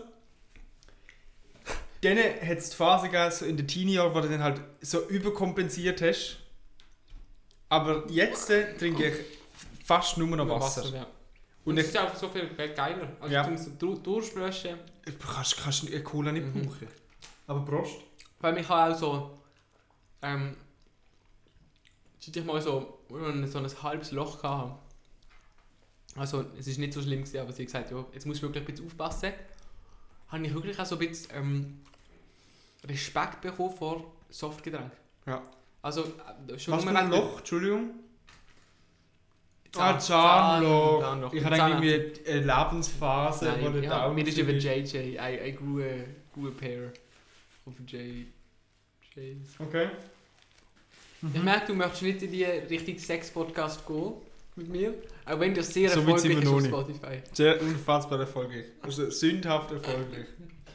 Dann hat es die Phase gegeben, so in den Teenie-Jahren, wo du dann halt so überkompensiert hast. Aber jetzt äh, trinke ich fast nur noch Nur Wasser. ja. Und Und es ich, ist einfach so viel geiler. Also Ja. du musst so durchsprechen. du kannst, kannst eine Cola nicht Mhm. brauchen. Aber Prost. Weil ich habe auch so... Ähm, seit ich mal so, so ein halbes Loch hatte. Also es ist nicht so schlimm gewesen, aber sie hat gesagt, ja, jetzt musst du wirklich ein bisschen aufpassen. Habe ich wirklich auch so ein bisschen ähm, Respekt bekommen vor Softgetränk. Ja. Also äh, schon Was für nur ein wegen- Loch? Entschuldigung. Zahn- Ah, Zahnloch. Zahnloch. Ich habe irgendwie eine Lebensphase, wo Nein, der ja, Daumen mir ist so eben ist. J J, ein, ein guter, guter Pair auf J J's. Okay. Ich merke, du möchtest nicht in die richtige Sex-Podcast gehen mit mir, auch wenn das sehr So weit sind erfolgreich wir ist noch auf nicht. Spotify. Sehr unfassbar erfolgreich. Also sündhaft erfolgreich.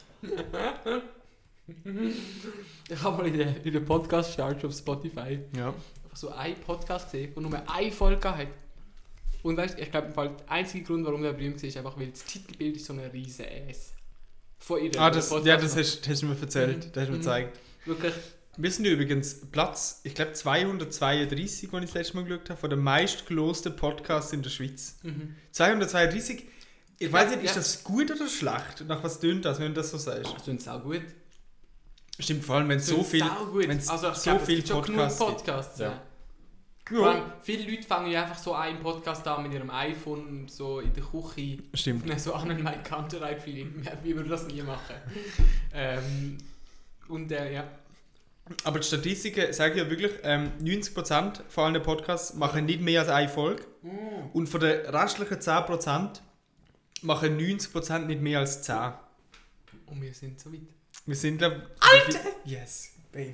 Ich habe mal in den in der Podcast-Charts auf Spotify Ja. einfach so einen Podcast gesehen, der nur eine Folge hat. Und weißt du, ich glaube, der einzige Grund, warum der berühmt ist, ist einfach, weil das Titelbild ist so eine riesen Ass. Von ihr. Ah, das, ja, das hast, hast du mir erzählt. Mhm. Das hast du mir Mhm. gezeigt. Wirklich. Wir sind übrigens Platz, ich glaube zweihundertzweiunddreißig, als ich das letzte Mal geschaut habe, von den meistgelosten Podcasts in der Schweiz. Mhm. zweihundertzweiunddreißig. Ich weiß nicht, ist Ja. das gut oder schlecht? Nach was tönt das, wenn du das so sagst? Das tut auch gut. Stimmt, vor allem, wenn es so viel, Gut. wenn's Also, ich so glaube, es viel gibt schon genug Podcasts gibt. Podcasts. Ja. Ja. Vor allem, viele Leute fangen ja einfach so einen Podcast an mit ihrem iPhone, so in der Küche. Stimmt. Ne, so an mein Counter-Feeling. Wie würde das nie machen? ähm, und äh, ja. Aber die Statistiken sagen ja wirklich, ähm, neunzig Prozent von allen Podcasts machen nicht mehr als eine Folge. Und von den restlichen zehn Prozent machen neunzig Prozent nicht mehr als zehn. Und wir sind so weit. Wir sind, glaube ich... Alter! Yes, baby.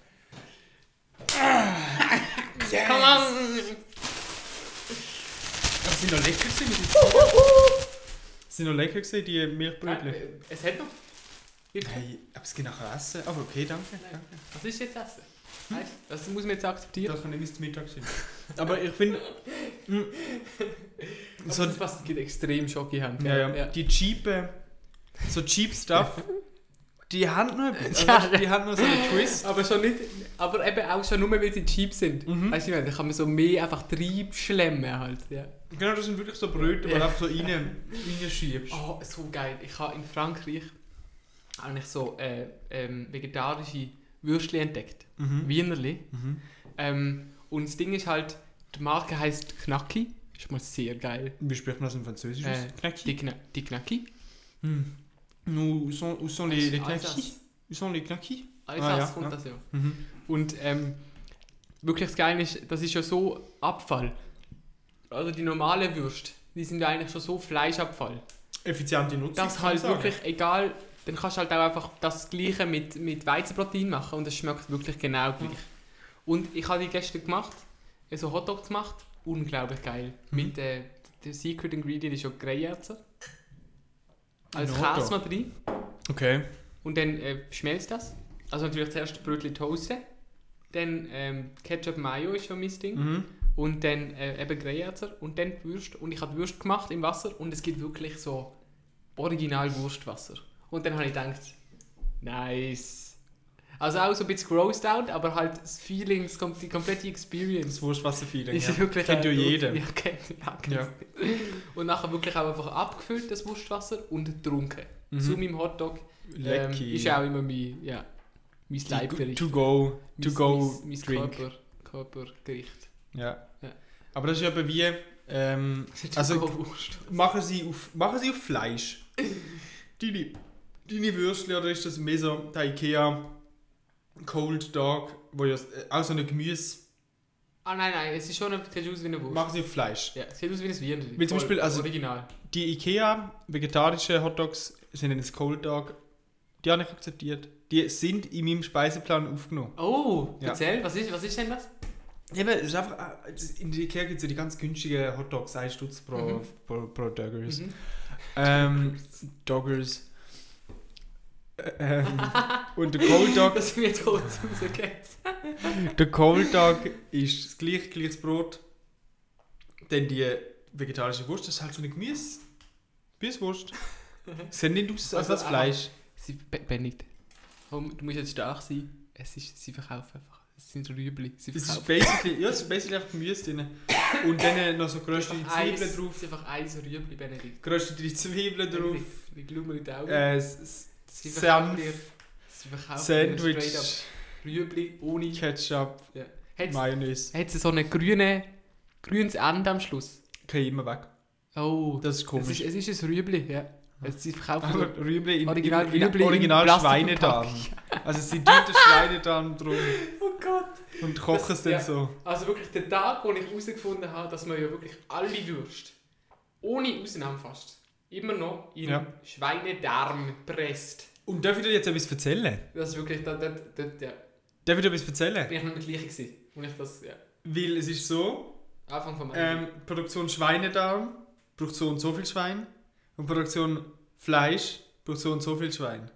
Yes! Come on! Das sind noch lecker gewesen mit den sind noch lecker gewesen, die Milchbrötchen. Äh, es hat noch. Gibt's- Hey, aber es geht nachher essen. Aber okay, danke. Nein. Was ist jetzt Essen? Weißt du, das muss man jetzt akzeptieren. Das kann ich bis zum Mittag sein. Aber ich finde... mm, Aber so, das ist was, die extrem Schocki haben. ja, ja, die cheapen... So cheap Stuff... Die haben noch etwas. Also, Ja. weißt du, die haben noch so einen Twist. Aber schon nicht, aber eben auch schon nur, weil sie cheap sind. Mhm. Weißt du, da kann man so mehr einfach Treibschlemmen halt. Ja. Genau, das sind wirklich so Brötchen, die Ja. du einfach so rein, reinschiebst. Oh, so geil. Ich habe in Frankreich eigentlich so äh, ähm, vegetarische Würstchen entdeckt. Mhm. Wienerli. Mhm. Ähm, und das Ding ist halt, die Marke heisst Knacki. Ist mal sehr geil. Wie spricht man das in Französisch? Äh, Knacki? Die, Kna die Knacki. Hm. Où sont, où sont les, les Alsace. knackis? Où sont les knackis? Alsace Ah, ja, kommt ja. das ja. Mhm. Und ähm, wirklich das Geile ist, das ist ja so Abfall. Also die normalen Würste, die sind ja eigentlich schon so Fleischabfall. Effiziente Nutzung. Das kann halt ich sagen. wirklich egal, dann kannst du halt auch einfach das Gleiche mit, mit Weizenprotein machen und es schmeckt wirklich genau gleich. Und ich habe die gestern gemacht, so Hotdogs gemacht, unglaublich geil. Mhm. Mit äh, der Secret Ingredient ist ja Greyerzer. Als Ein Käse Hotdog. noch drin. Okay. Und dann äh, schmelzt das. Also natürlich zuerst Brötchen toasten, dann ähm, Ketchup Mayo ist schon mein Ding. Mhm. Und dann äh, eben Greyerzer und dann die Würste. Und ich habe die Würste gemacht im Wasser und es gibt wirklich so original Wurstwasser. Und dann habe ich gedacht, nice. Also auch so ein bisschen grossed out, aber halt das Feeling, das kom die komplette Experience. Das Wurstwasser-Feeling. Ist Ja. wirklich Kennt ja äh, jeder. Ja, kennt, ja, kennt. Ja. Und nachher wirklich auch einfach abgefüllt, das Wurstwasser, und getrunken. Mhm. Zu meinem Hotdog. Ähm, Lecky. ist auch immer mein, ja, mein Die Leibgericht. To go, to Mein- go mein, mein drink. Körper, Körpergericht. Ja. Ja. Aber das ist eben wie... Ähm, also Wurst. machen sie auf, machen sie auf Fleisch. Deine, deine Würstchen, oder ist das mehr so der Ikea Cold Dog, wo ja äh, auch so ein Gemüse... Ah nein, nein, es ist schon, es sieht aus wie eine Wurst. Machen sie auf Fleisch. Ja, es sieht aus wie ein Wiener. Wie zum Beispiel, also- Original. Die Ikea vegetarische Hotdogs sind ein Cold Dog. Die habe ich akzeptiert. Die sind in meinem Speiseplan aufgenommen. Oh, Ja. erzähl, was ist, was ist denn das? Eben, es ist einfach, äh, in der Ikea gibt es ja die ganz günstigen Hotdogs, ein Stutz pro, Mhm. pro, pro Doggers. Mhm. Ähm, Doggers. Ä- Ähm, und der Cold Dog, Das mir jetzt kurz rausgeht. der Cold Dog ist das gleiche, gleiches Brot, Dann die vegetarische Wurst, das ist halt so eine Gemüse. Gemüsewurst. Sieht nicht aus als das Fleisch. Sie, Benedikt, komm, du musst jetzt stark sein. Es ist, sie verkaufen einfach. Es sind Rüebli. Sie Es ist verkaufen. basically, ja, es ist basically einfach Gemüse drin. Und dann noch so geröstete Einfach Zwiebeln eins- drauf. Es ist einfach ein Rüebli, Benedikt. Geröstete Zwiebeln drauf. Benedikt, Die Glumen in die Augen. Äh, S- S- Sie verkaufen Senf, dir- Sie verkaufen dir straight Sandwich, up Rüebli ohne... Ketchup, Ja. Hat's, Mayonnaise. hat's so einen grünen, grünes Ende am Schluss? Kriege ich immer weg. Oh, Das ist es komisch. ist, es ist ein Rüebli, ja. Es, sie verkaufen Aber nur Rüebli in, Original in, in, Rüebli in Original in Schweinedarm. Plastikverpackung. Also sie tun den Schweinedarm drum Oh Gott. und kochen es dann ja. so. Also wirklich der Tag, wo ich herausgefunden habe, dass man ja wirklich alle Würste, ohne Ausnahme fast, immer noch in Ja. Schweinedarm presst. Und darf ich dir jetzt etwas erzählen? Das ist wirklich, da, da, da, ja, Darf ich dir etwas erzählen? bin ich noch nicht gleich gewesen. Und ich das, ja, Weil es ist so, Anfang von meinem ähm, Produktion Schweinedarm braucht so und so viel Schwein und Produktion Fleisch braucht so und so viel Schwein.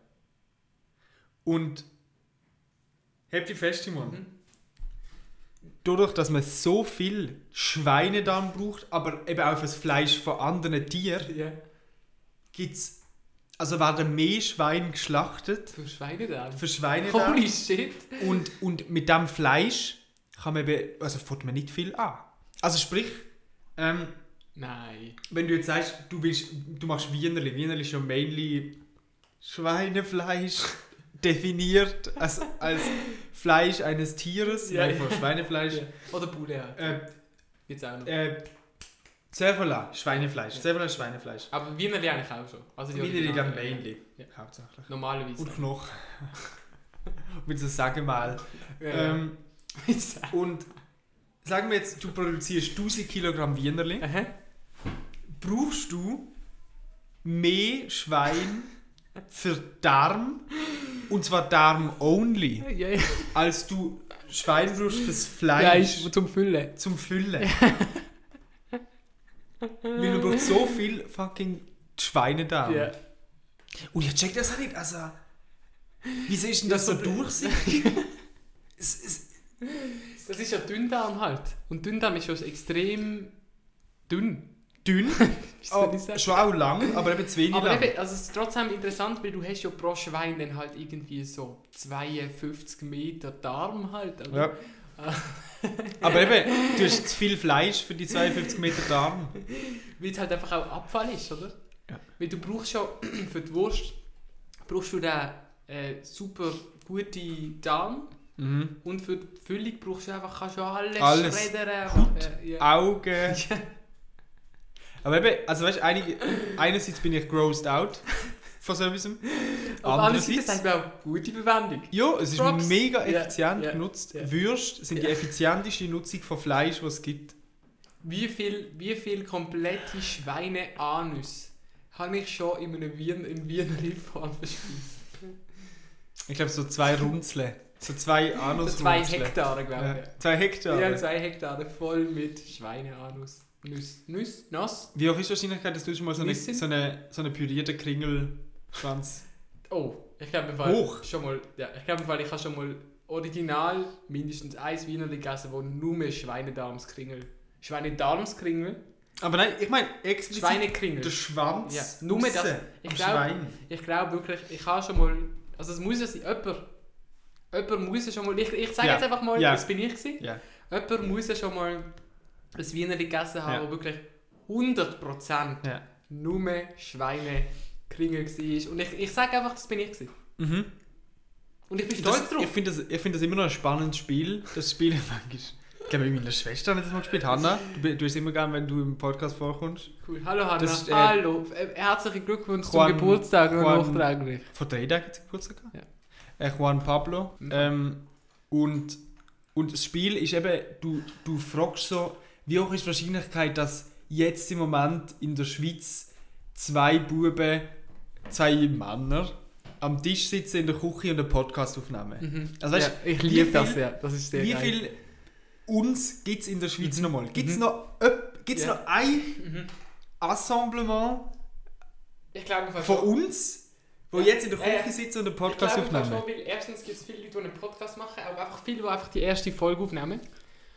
Und habt ihr fest, Simon? Mhm. Dadurch, dass man so viel Schweinedarm braucht, aber eben auch das Fleisch von anderen Tieren, Ja, gibt's, also werden mehr Schweine geschlachtet für Schweinedarm. für Schweinedarm. Holy shit. Und, und mit dem Fleisch kann man eben, also fängt man nicht viel an. Also sprich, ähm, Nein. wenn du jetzt sagst, du, willst, du machst Wienerli, Wienerli ist ja mainly Schweinefleisch definiert als, als Fleisch eines Tieres, Ja, nein, ja. von Schweinefleisch. Ja. Oder Bulle halt. Äh, Jetzt auch noch. äh, Cervola, Schweinefleisch. Ja. Cervola ist Schweinefleisch. Aber Wienerli eigentlich auch schon. Also die Wienerli dann Originalen, mainly, Ja. hauptsächlich. Normalerweise. Und Knochen. Mit so sagen mal. Ja, ja. Ähm, und sagen wir jetzt, du produzierst tausend Kilogramm Wienerli. Aha. Brauchst du mehr Schwein für Darm, und zwar Darm only, Ja, ja. als du Schwein brauchst fürs Fleisch Fleisch zum Füllen. zum Füllen. Weil du brauchst so viel fucking Schweinedarm. Ja. Und ich check das auch nicht, also wieso ist denn das so durchsichtig? es, es, Das ist ja Dünndarm halt. Und Dünndarm ist schon extrem dünn. dünn, Wie soll oh, ich sagen? schon auch lang, aber eben zu wenig Aber lang. eben, also es ist trotzdem interessant, weil du hast ja pro Schwein dann halt irgendwie so zweiundfünfzig Meter Darm halt. Oder? Ja. Aber eben, du hast zu viel Fleisch für die zweiundfünfzig Meter Darm. Weil es halt einfach auch Abfall ist, oder? Ja. Weil du brauchst schon für die Wurst brauchst du den äh, super gute Darm Mhm. und für die Füllung brauchst du einfach kannst du alles, Alles. schreddern. Haut, Äh, ja. Augen. Aber eben, also weißt du, einige, einerseits bin ich grossed out von so etwas. Auf der anderen Seite Andererseits, sagt man auch gute Verwendung. ja, es ist Props. mega Ja, effizient ja, genutzt. ja. Würste sind die Ja. effizienteste Nutzung von Fleisch, was es gibt. Wie viel, wie viel komplette Schweine-Anus habe ich schon in einer Wien, in Wienerli-Form verspeist? Ich glaube, so zwei Runzeln. So zwei So Anus. zwei Hektare, glaube Ja. ich. Zwei Hektare. Ja, zwei Hektare voll mit Schweine-Anus. Nüss. Nüss? Nass? Wie hoch ist die Wahrscheinlichkeit, dass du schon mal so eine, Nüsse? so eine, so eine pürierte Kringelschwanz... Oh, ich glaube im Fall Hoch? schon mal, ja, ich glaube im Fall, ich habe schon mal original mindestens ein Wienerli gegessen, wo nur mehr Schweinedarmskringel. Schweinedarmskringel? Aber nein, ich meine explizit Schweinekringel. der Schwanz Ja, nur mehr das. raus Ich am glaube Schwein. ich glaub wirklich, ich habe schon mal, also es muss ja sein, jemand, jemand muss ja schon mal, ich, ich sage Ja, jetzt einfach mal, ja. das bin ich gewesen. Ja. Jemand muss ja schon mal ein Wienerli gegessen haben, Ja. wo wirklich hundert Prozent Ja. nur Schweinekringel war. Und ich, ich sage einfach, das bin ich gewesen. Mhm. Und ich bin stolz Das, drauf. ich finde das, ich find das immer noch ein spannendes Spiel. Das Spiel ist. Ich glaube, mit meiner Schwester hat das mal gespielt. Hanna, du, bi- du bist immer gern, wenn du im Podcast vorkommst. Cool. Hallo Hanna. Das ist, äh, Hallo. Äh, Herzlichen Glückwunsch Juan- zum Geburtstag noch Juan- nachträglich. Vor drei Tagen hat sie Geburtstag gehabt. Ja. Äh, Juan Pablo. Mhm. Ähm, und, und das Spiel ist eben, du, du fragst so, wie hoch ist die Wahrscheinlichkeit, dass jetzt im Moment in der Schweiz zwei Buben, zwei Männer am Tisch sitzen in der Küche und einen Podcast aufnehmen. Mhm. Also weißt, ja, ich wie liebe viel- das, ja. Das ist sehr Wie geil. viel uns gibt es in der Schweiz Mhm. nochmal? Gibt es Mhm. noch, öp- gibt's Ja. noch ein Mhm. Assemblement Ich glaube fast von schon. uns, wo Ja. jetzt in der Küche Äh, sitzen und einen Ich Podcast glaube fast aufnehmen? schon, weil erstens gibt es viele Leute, die einen Podcast machen, aber einfach viele, die einfach die erste Folge aufnehmen.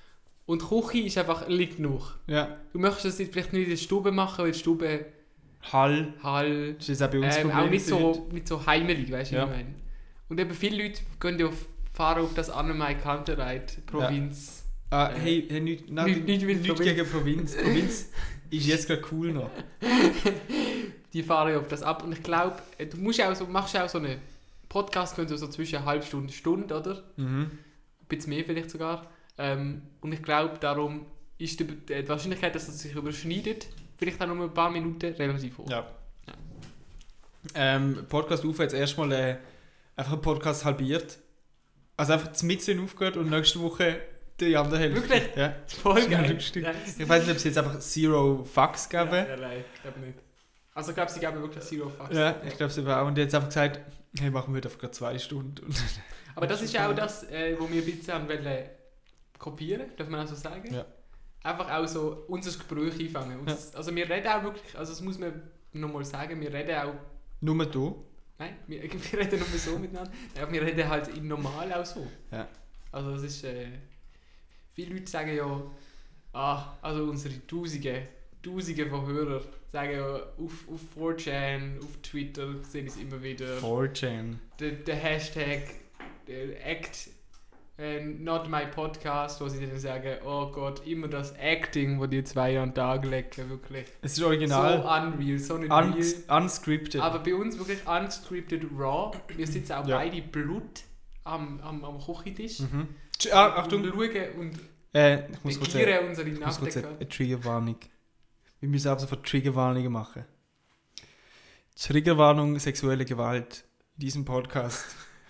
Und die Küche ist einfach, liegt noch. Ja. Du möchtest das jetzt vielleicht nicht in der Stube machen, weil die Stube Hall. Hall, Das ist auch bei uns ähm, Problem auch nicht gewesen. so, nicht so heimelig, weißt du, Ja. was ich meine? Und eben viele Leute gehen ja auf, fahren auf das Annemai Kantereit, Provinz. Ah, Äh, hey, hey, nicht, nein, nicht- nicht mit nicht Provinz. gegen Provinz. Provinz ist jetzt gerade cool noch. Die fahren ja auf das ab. Und ich glaube, du musst auch so, machst auch so einen Podcast, können so zwischen einer halben Stunde, Stunde, oder? Mhm. Ein bisschen mehr vielleicht sogar. Ähm, und ich glaube, darum ist die, die Wahrscheinlichkeit, dass es sich überschneidet, vielleicht auch nur ein paar Minuten relativ hoch. Ja. Ja. Ähm, Podcast auf jetzt erstmal äh, einfach einen Podcast halbiert. Also einfach das Mitten aufgehört und nächste Woche die andere Hälfte. Wirklich? Ja. Voll Das ist geil. ein Stück. Ja. Ich weiß nicht, ob sie jetzt einfach Zero Fucks geben. Ja, ja, nein, ich glaube nicht. Also ich glaube, sie geben wirklich Zero Fucks. Ja, ich glaube sie auch. Und jetzt einfach gesagt, hey, machen wir heute einfach gerade zwei Stunden. Und Aber das ist ja auch das, äh, wo wir ein bisschen an wollen kopieren, darf man auch so sagen. Ja. Einfach auch so unser Gespräch einfangen. Und Ja. das, also wir reden auch wirklich, also das muss man nochmal sagen, wir reden auch, Nur du. nein, wir, wir reden nur so miteinander, aber wir reden halt in normal auch so. Ja. Also das ist, äh, viele Leute sagen ja, ah, also unsere Tausende, Tausende von Hörern sagen ja auf, auf four chan, auf Twitter sehe ich es immer wieder. four chan. Der, der Hashtag der Act äh, Not My Podcast, wo sie dann sagen, oh Gott, immer das Acting, wo die zwei an den Tag legen, wirklich. Es ist So original. unreal, so nicht Un real. unscripted. Aber bei uns wirklich unscripted raw. Wir sitzen auch Ja. beide Blut am, am, am Küchentisch. Mhm. Tsch- Ah, Achtung. Und schauen und Äh, ich muss kurz, äh, begieren unsere ich muss kurz eine, Nachdenker. eine Triggerwarnung. Wir müssen auch sofort Triggerwarnungen machen. Triggerwarnung sexuelle Gewalt. In diesem Podcast.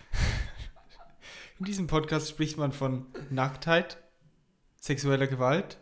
In diesem Podcast spricht man von Nacktheit, sexueller Gewalt.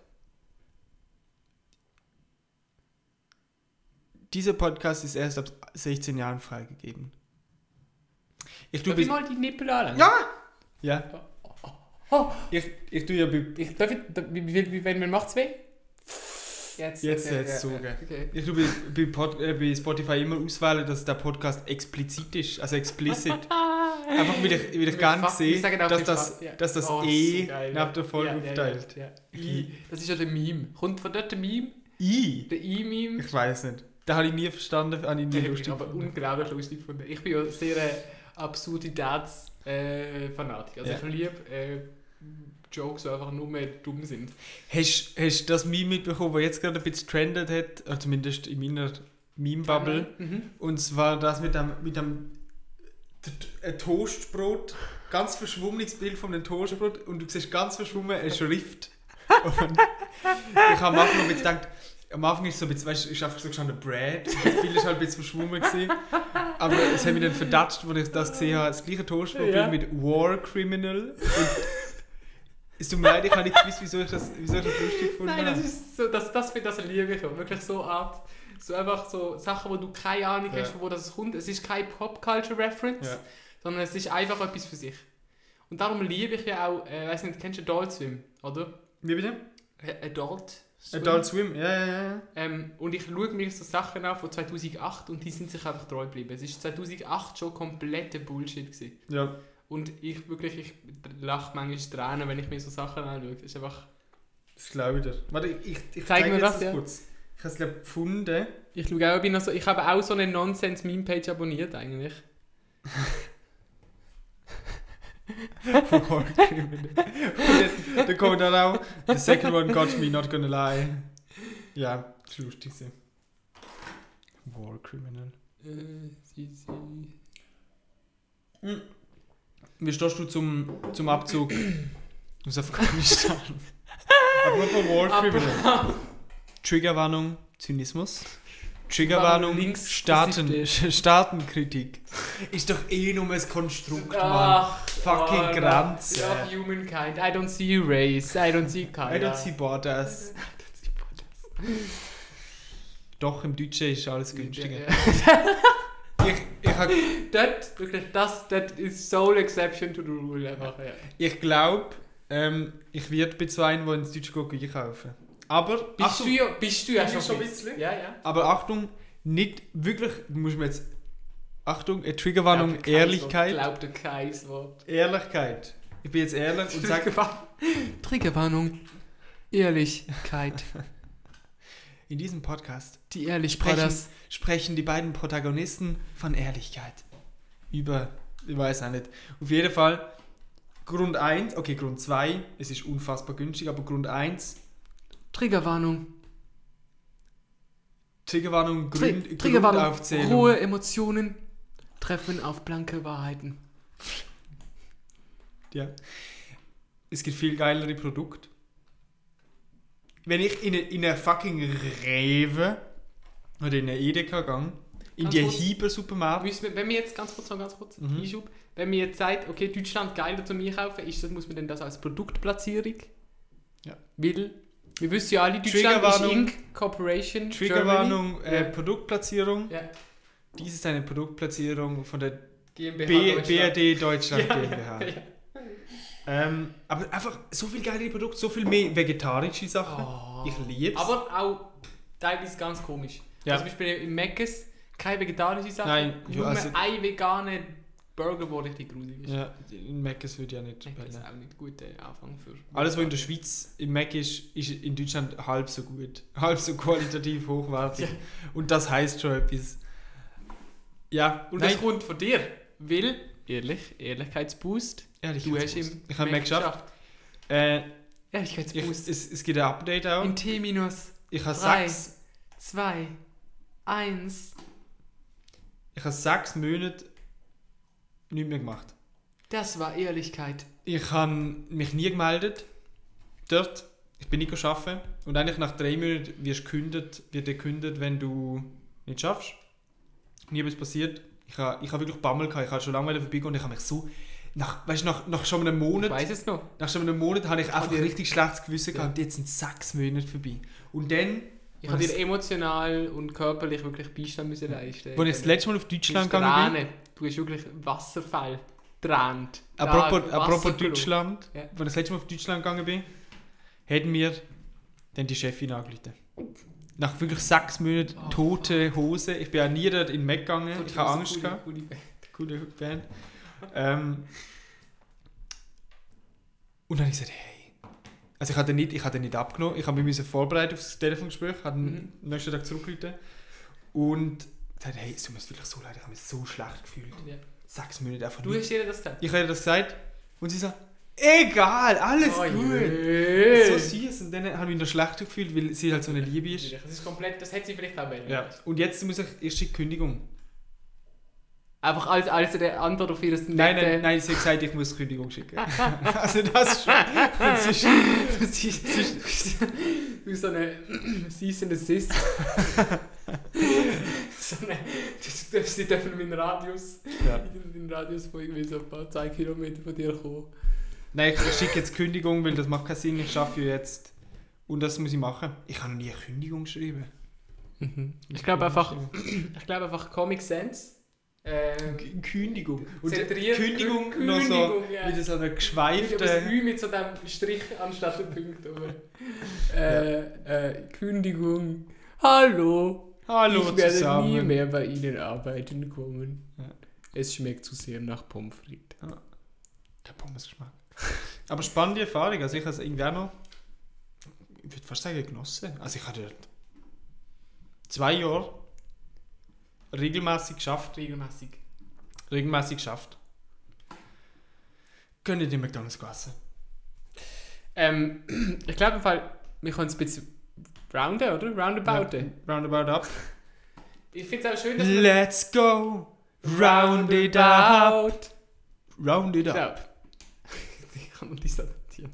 Dieser Podcast ist erst ab sechzehn Jahren freigegeben. Ich tue Darf ich bis... mal die Nippel anlegen? Ja! Ja. Oh, Ich, ich tue ja bei... ich, darf ich, wie, wie, wie, wenn man macht's weh? Jetzt, Jetzt, okay, jetzt ja, so, ja, gell. okay. Ich tue bei, bei, Pod, äh, bei Spotify immer auswählen, dass der Podcast explizit ist, also explicit. Einfach, weil ich, weil ich gar nicht Fuck, wir sehe, sagen auch dass den das, Fuck, ja. dass das Oh, eh so geil, nach ja. der Folge Ja, ja, aufteilt. Ja, ja. I, das ist ja der Meme. Kommt von dort der Meme? I? Der I-Meme? Ich weiß nicht. Da habe ich nie verstanden, habe ich nie Ich bin lustig aber gefunden. unglaublich lustig gefunden. Ich bin ja sehr äh, Absurditäts-Fanatiker. Also Ja. ich liebe äh, Jokes, die einfach nur mehr dumm sind. Hast du das Meme mitbekommen, das jetzt gerade ein bisschen trendet hat, oder zumindest in meiner Meme-Bubble? Mhm. Und zwar das mit dem, mit dem t- t- ein Toastbrot, ganz verschwommenes Bild von einem Toastbrot und du siehst ganz verschwommen eine Schrift. Und ich habe am Anfang noch gedacht, am Anfang ist so ein bisschen, weißt du, ist einfach so gestanden Bread, das Bild ist halt ein bisschen verschwommen gewesen. Aber es hat mich dann verdatscht, als ich das gesehen habe, das gleiche Toastbrot Ja. mit War Criminal. Und es tut mir leid, ich habe nicht gewusst, wieso ich das, wieso ich das lustig gefunden Nein, das habe. ist so, das, das, das liebe ich auch. Wirklich so Art, so einfach so Sachen, wo du keine Ahnung Ja. hast, von wo das kommt. Es ist kein Pop-Culture-Reference, Ja. sondern es ist einfach etwas für sich. Und darum liebe ich ja auch, äh, weiß nicht, kennst du Adult Swim, oder? Wie bitte? Äh, Adult Swim. Adult Swim, ja, ja, ja. Ähm, und ich schaue mir so Sachen an von zweitausendacht und die sind sich einfach treu geblieben. Es war zweitausendacht schon kompletter Bullshit gewesen. Ja. Und ich wirklich, ich lache manchmal Tränen, wenn ich mir so Sachen anschaue. Das ist einfach... Das glaube ich dir. Warte, ich, ich, ich Zeig mir dir das, jetzt ja. kurz. Ich habe es glaube gefunden. Ich schaue auch, ich bin noch so, ich habe auch so eine Nonsense-Meme-Page abonniert eigentlich. War Criminal. Und dann, dann kommt dann auch The second one got me, not gonna lie. Ja, das ist lustig. gewesen. War Criminal. Äh, sie, sie. Hm. Wie stehst du zum, zum Abzug aus Afghanistan? Apropos War Criminal. Triggerwarnung, Zynismus. Triggerwarnung, Links Staaten, rassistisch. Staatenkritik. Ist doch eh nur ein Konstrukt, Mann. Ach, Fucking oh, Grenze. Love humankind. I don't see race. I don't see color. I don't see borders. I don't see borders. Doch, im Deutschen ist alles günstiger. Ja, ja. Ich, ich, hab- Das, wirklich, das, das ist sole exception to the rule. Einfach, ja. ich glaube, ähm, ich werde bei zwei, die ins Deutsche gehen, einkaufen. Aber, Bist, Achtung, du ja, bist du ja Bin schon ich schon ein ein bisschen? bisschen? Ja, ja. aber Achtung, nicht wirklich, du musst mir jetzt, Achtung, eine Triggerwarnung, Glaubt kein Ehrlichkeit. Wort. Glaubt dir kein Wort. Ehrlichkeit. Ich bin jetzt ehrlich und sage, Triggerwarnung. Ehrlichkeit. In diesem Podcast Die Ehrlich sprechen, Brothers. sprechen die beiden Protagonisten von Ehrlichkeit. Über, ich weiß auch nicht. Auf jeden Fall, Grund eins, okay, Grund zwei, es ist unfassbar günstig, aber Grund eins, Triggerwarnung. Triggerwarnung, Tri Grund, Triggerwarnung. Grundaufzählung. Hohe Emotionen treffen auf blanke Wahrheiten. Ja. Es gibt viel geilere Produkte. Wenn ich in eine, in eine fucking Rewe oder in eine Edeka gehe, in Ganz die kurz. Hyper-Supermarkt. Müssen wir- Wenn wir jetzt ganz kurz noch ganz kurz Mhm. Einschub, wenn wir jetzt sagt, okay, Deutschland geiler zum Einkaufen, ist das, muss man denn das als Produktplatzierung? Ja. Weil wir wissen ja alle, Deutschland ist Triggerwarnung. Inc Corporation Triggerwarnung, Germany. äh, Ja. Produktplatzierung. Ja. Dies ist eine Produktplatzierung von der GmbH B Deutschland. B R D Deutschland Ja, GmbH. ja, ja. Ähm, aber einfach so viel geile Produkte, so viel mehr vegetarische Sachen. Oh. Ich liebe es. Aber auch teilweise ganz komisch. Ja. Also zum Beispiel im Mc's keine vegetarische Sachen, Nein, nur also- ein veganer Burger, der richtig grusig ist. Ja, in Mc's würde ja nicht Das ist wählen. auch nicht ein guter Anfang für... Alles, was in der Schweiz im Mac ist, ist in Deutschland halb so gut. Halb so qualitativ hochwertig. Ja. Und das heisst schon etwas. Ja, Und nein, das kommt von dir, weil, ehrlich, Ehrlichkeitsboost, ehrlich, du hast im ich habe Mac geschafft. Äh, ich, Ehrlichkeitsboost. es, es gibt ein Update auch. In T minus Ich habe drei. sechs, zwei, eins. ich habe sechs Monate nichts mehr gemacht. Das war Ehrlichkeit. Ich habe mich nie gemeldet dort. Ich bin nicht arbeiten. Und eigentlich nach drei Monaten wirst du gekündigt, wird dir gekündigt, wenn du nicht schaffst. Nie etwas passiert. Ich habe ich habe wirklich Bammel gehabt. Ich habe schon lange vorbeigehen und ich habe mich so... Nach, weißt, nach, nach schon einem Ich Monat... weiß es noch. Nach schon einem Monat habe ich einfach dir- ein richtig schlechtes Gewissen Ja. gehabt. Und jetzt sind sechs Monate vorbei. Und dann... Ich habe dir emotional und körperlich wirklich Beistand müssen leisten. Als ich das letzte Mal auf Deutschland Du hast gegangen bin... Tränen. Du hast wirklich Wasserfall. Tränt. Apropos, Da, apropos Wasser Deutschland, Ja. als ich das letzte Mal auf Deutschland gegangen bin, hätten wir dann die Chefin angerufen. Nach wirklich sechs Monaten Oh, tote Hose. Ich bin ja nie dort in den Mac gegangen. gelaufen. Ich habe Angst Coole- gehabt. coole Band. Coole Band. ähm, und dann habe ich gesagt, hey. Also ich hatte nicht, ich hatte nicht abgenommen. Ich habe mich müssen vorbereiten auf das Telefongespräch. Ich habe Mhm. am nächsten Tag zurückgerufen. Und gesagt, hey, es tut mir wirklich so leid. Ich habe mich so schlecht gefühlt. Ja. Sechs Monate einfach Du nicht. hast ihr das gesagt? Ich habe ihr das gesagt und sie sagt, egal, alles Oh, gut. jö. So süß. Und dann habe ich mich noch schlechter gefühlt, weil sie halt so eine Liebe ist. Das ist komplett, das hätte sie vielleicht auch wählen. Ja. Und jetzt muss ich erst die Kündigung. Einfach als, als der Antwort auf ihr nette... Nein, nein, nein, sie hat gesagt, ich muss Kündigung schicken. Also das schon. Das ist, Das ist, das ist wie so eine Cease and Assist. So eine, das, das, sie dürfen in den Radius, ja. in den Radius von irgendwie so ein paar zwei Kilometer von dir kommen. Nein, ich schicke jetzt Kündigung, weil das macht keinen Sinn. Ich arbeite ja jetzt. Und das muss ich machen. Ich habe noch nie eine Kündigung geschrieben. Ich glaube einfach, ich glaube einfach Comic Sense. Ähm, K- Kündigung. Und Zentriert- Kündigung, Kündigung, noch so ja. wieder so eine mit, geschweifte... das Ü mit so dem Strich anstatt dem Punkt oben. Äh, äh, Kündigung. Hallo. Hallo Ich werde zusammen. nie mehr bei Ihnen arbeiten kommen. Ja. Es schmeckt zu sehr nach Pommes frites. Kein Pommesgeschmack. Aber spannende Erfahrung. Also ich habe es irgendwie auch noch, ich würde fast sagen, genossen. Also ich habe dort zwei Jahre regelmäßig geschafft. Regelmäßig. Regelmäßig geschafft. Können die McDonalds essen? Ähm, ich glaube im Fall, wir können es ein bisschen rounden, oder? Roundabout. Ja, roundabout up. Ich finde es auch schön, dass wir... Let's go! Round it out! Round it up. Ja. Ich kann noch nicht adaptieren.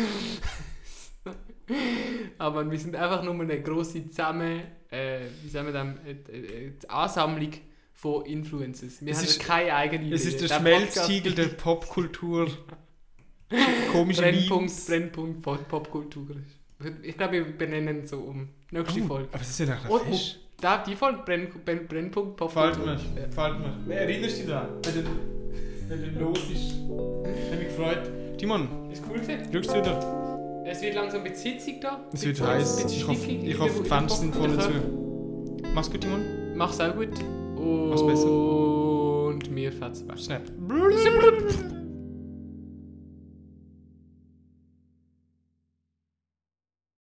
Aber wir sind einfach nur eine grosse zusammen, äh, wie sagen wir das, äh, äh, die Ansammlung von Influencers. Wir Es haben ist- keine eigene Es ist der Der Schmelztiegel Podcast- der Popkultur. Komische Brennpunkt, Memes. Brennpunkt Pop- Popkultur. Ich glaube, wir benennen so um. Nächste Oh, Folge. aber das ist ja nach Oh, einer oh, Fisch. da, die Folge, Brenn, Brenn, Brennpunkt Fällt Popkultur. mir, Ja. fällt mir. Wer erinnerst du dich daran? Wenn du, wenn du los ist. Ich habe mich gefreut. Timon, Ist cool gewesen. schaust du wieder? Es wird langsam ein bisschen hitzig da. Es wird Ein heiß. bisschen Ich hoffe, stickig ich in hoffe der- die Fenster sind voll in der- zu. Mach's gut, Timon. Mach's auch gut. Mach's besser. Und mir fährt's weg. Snap.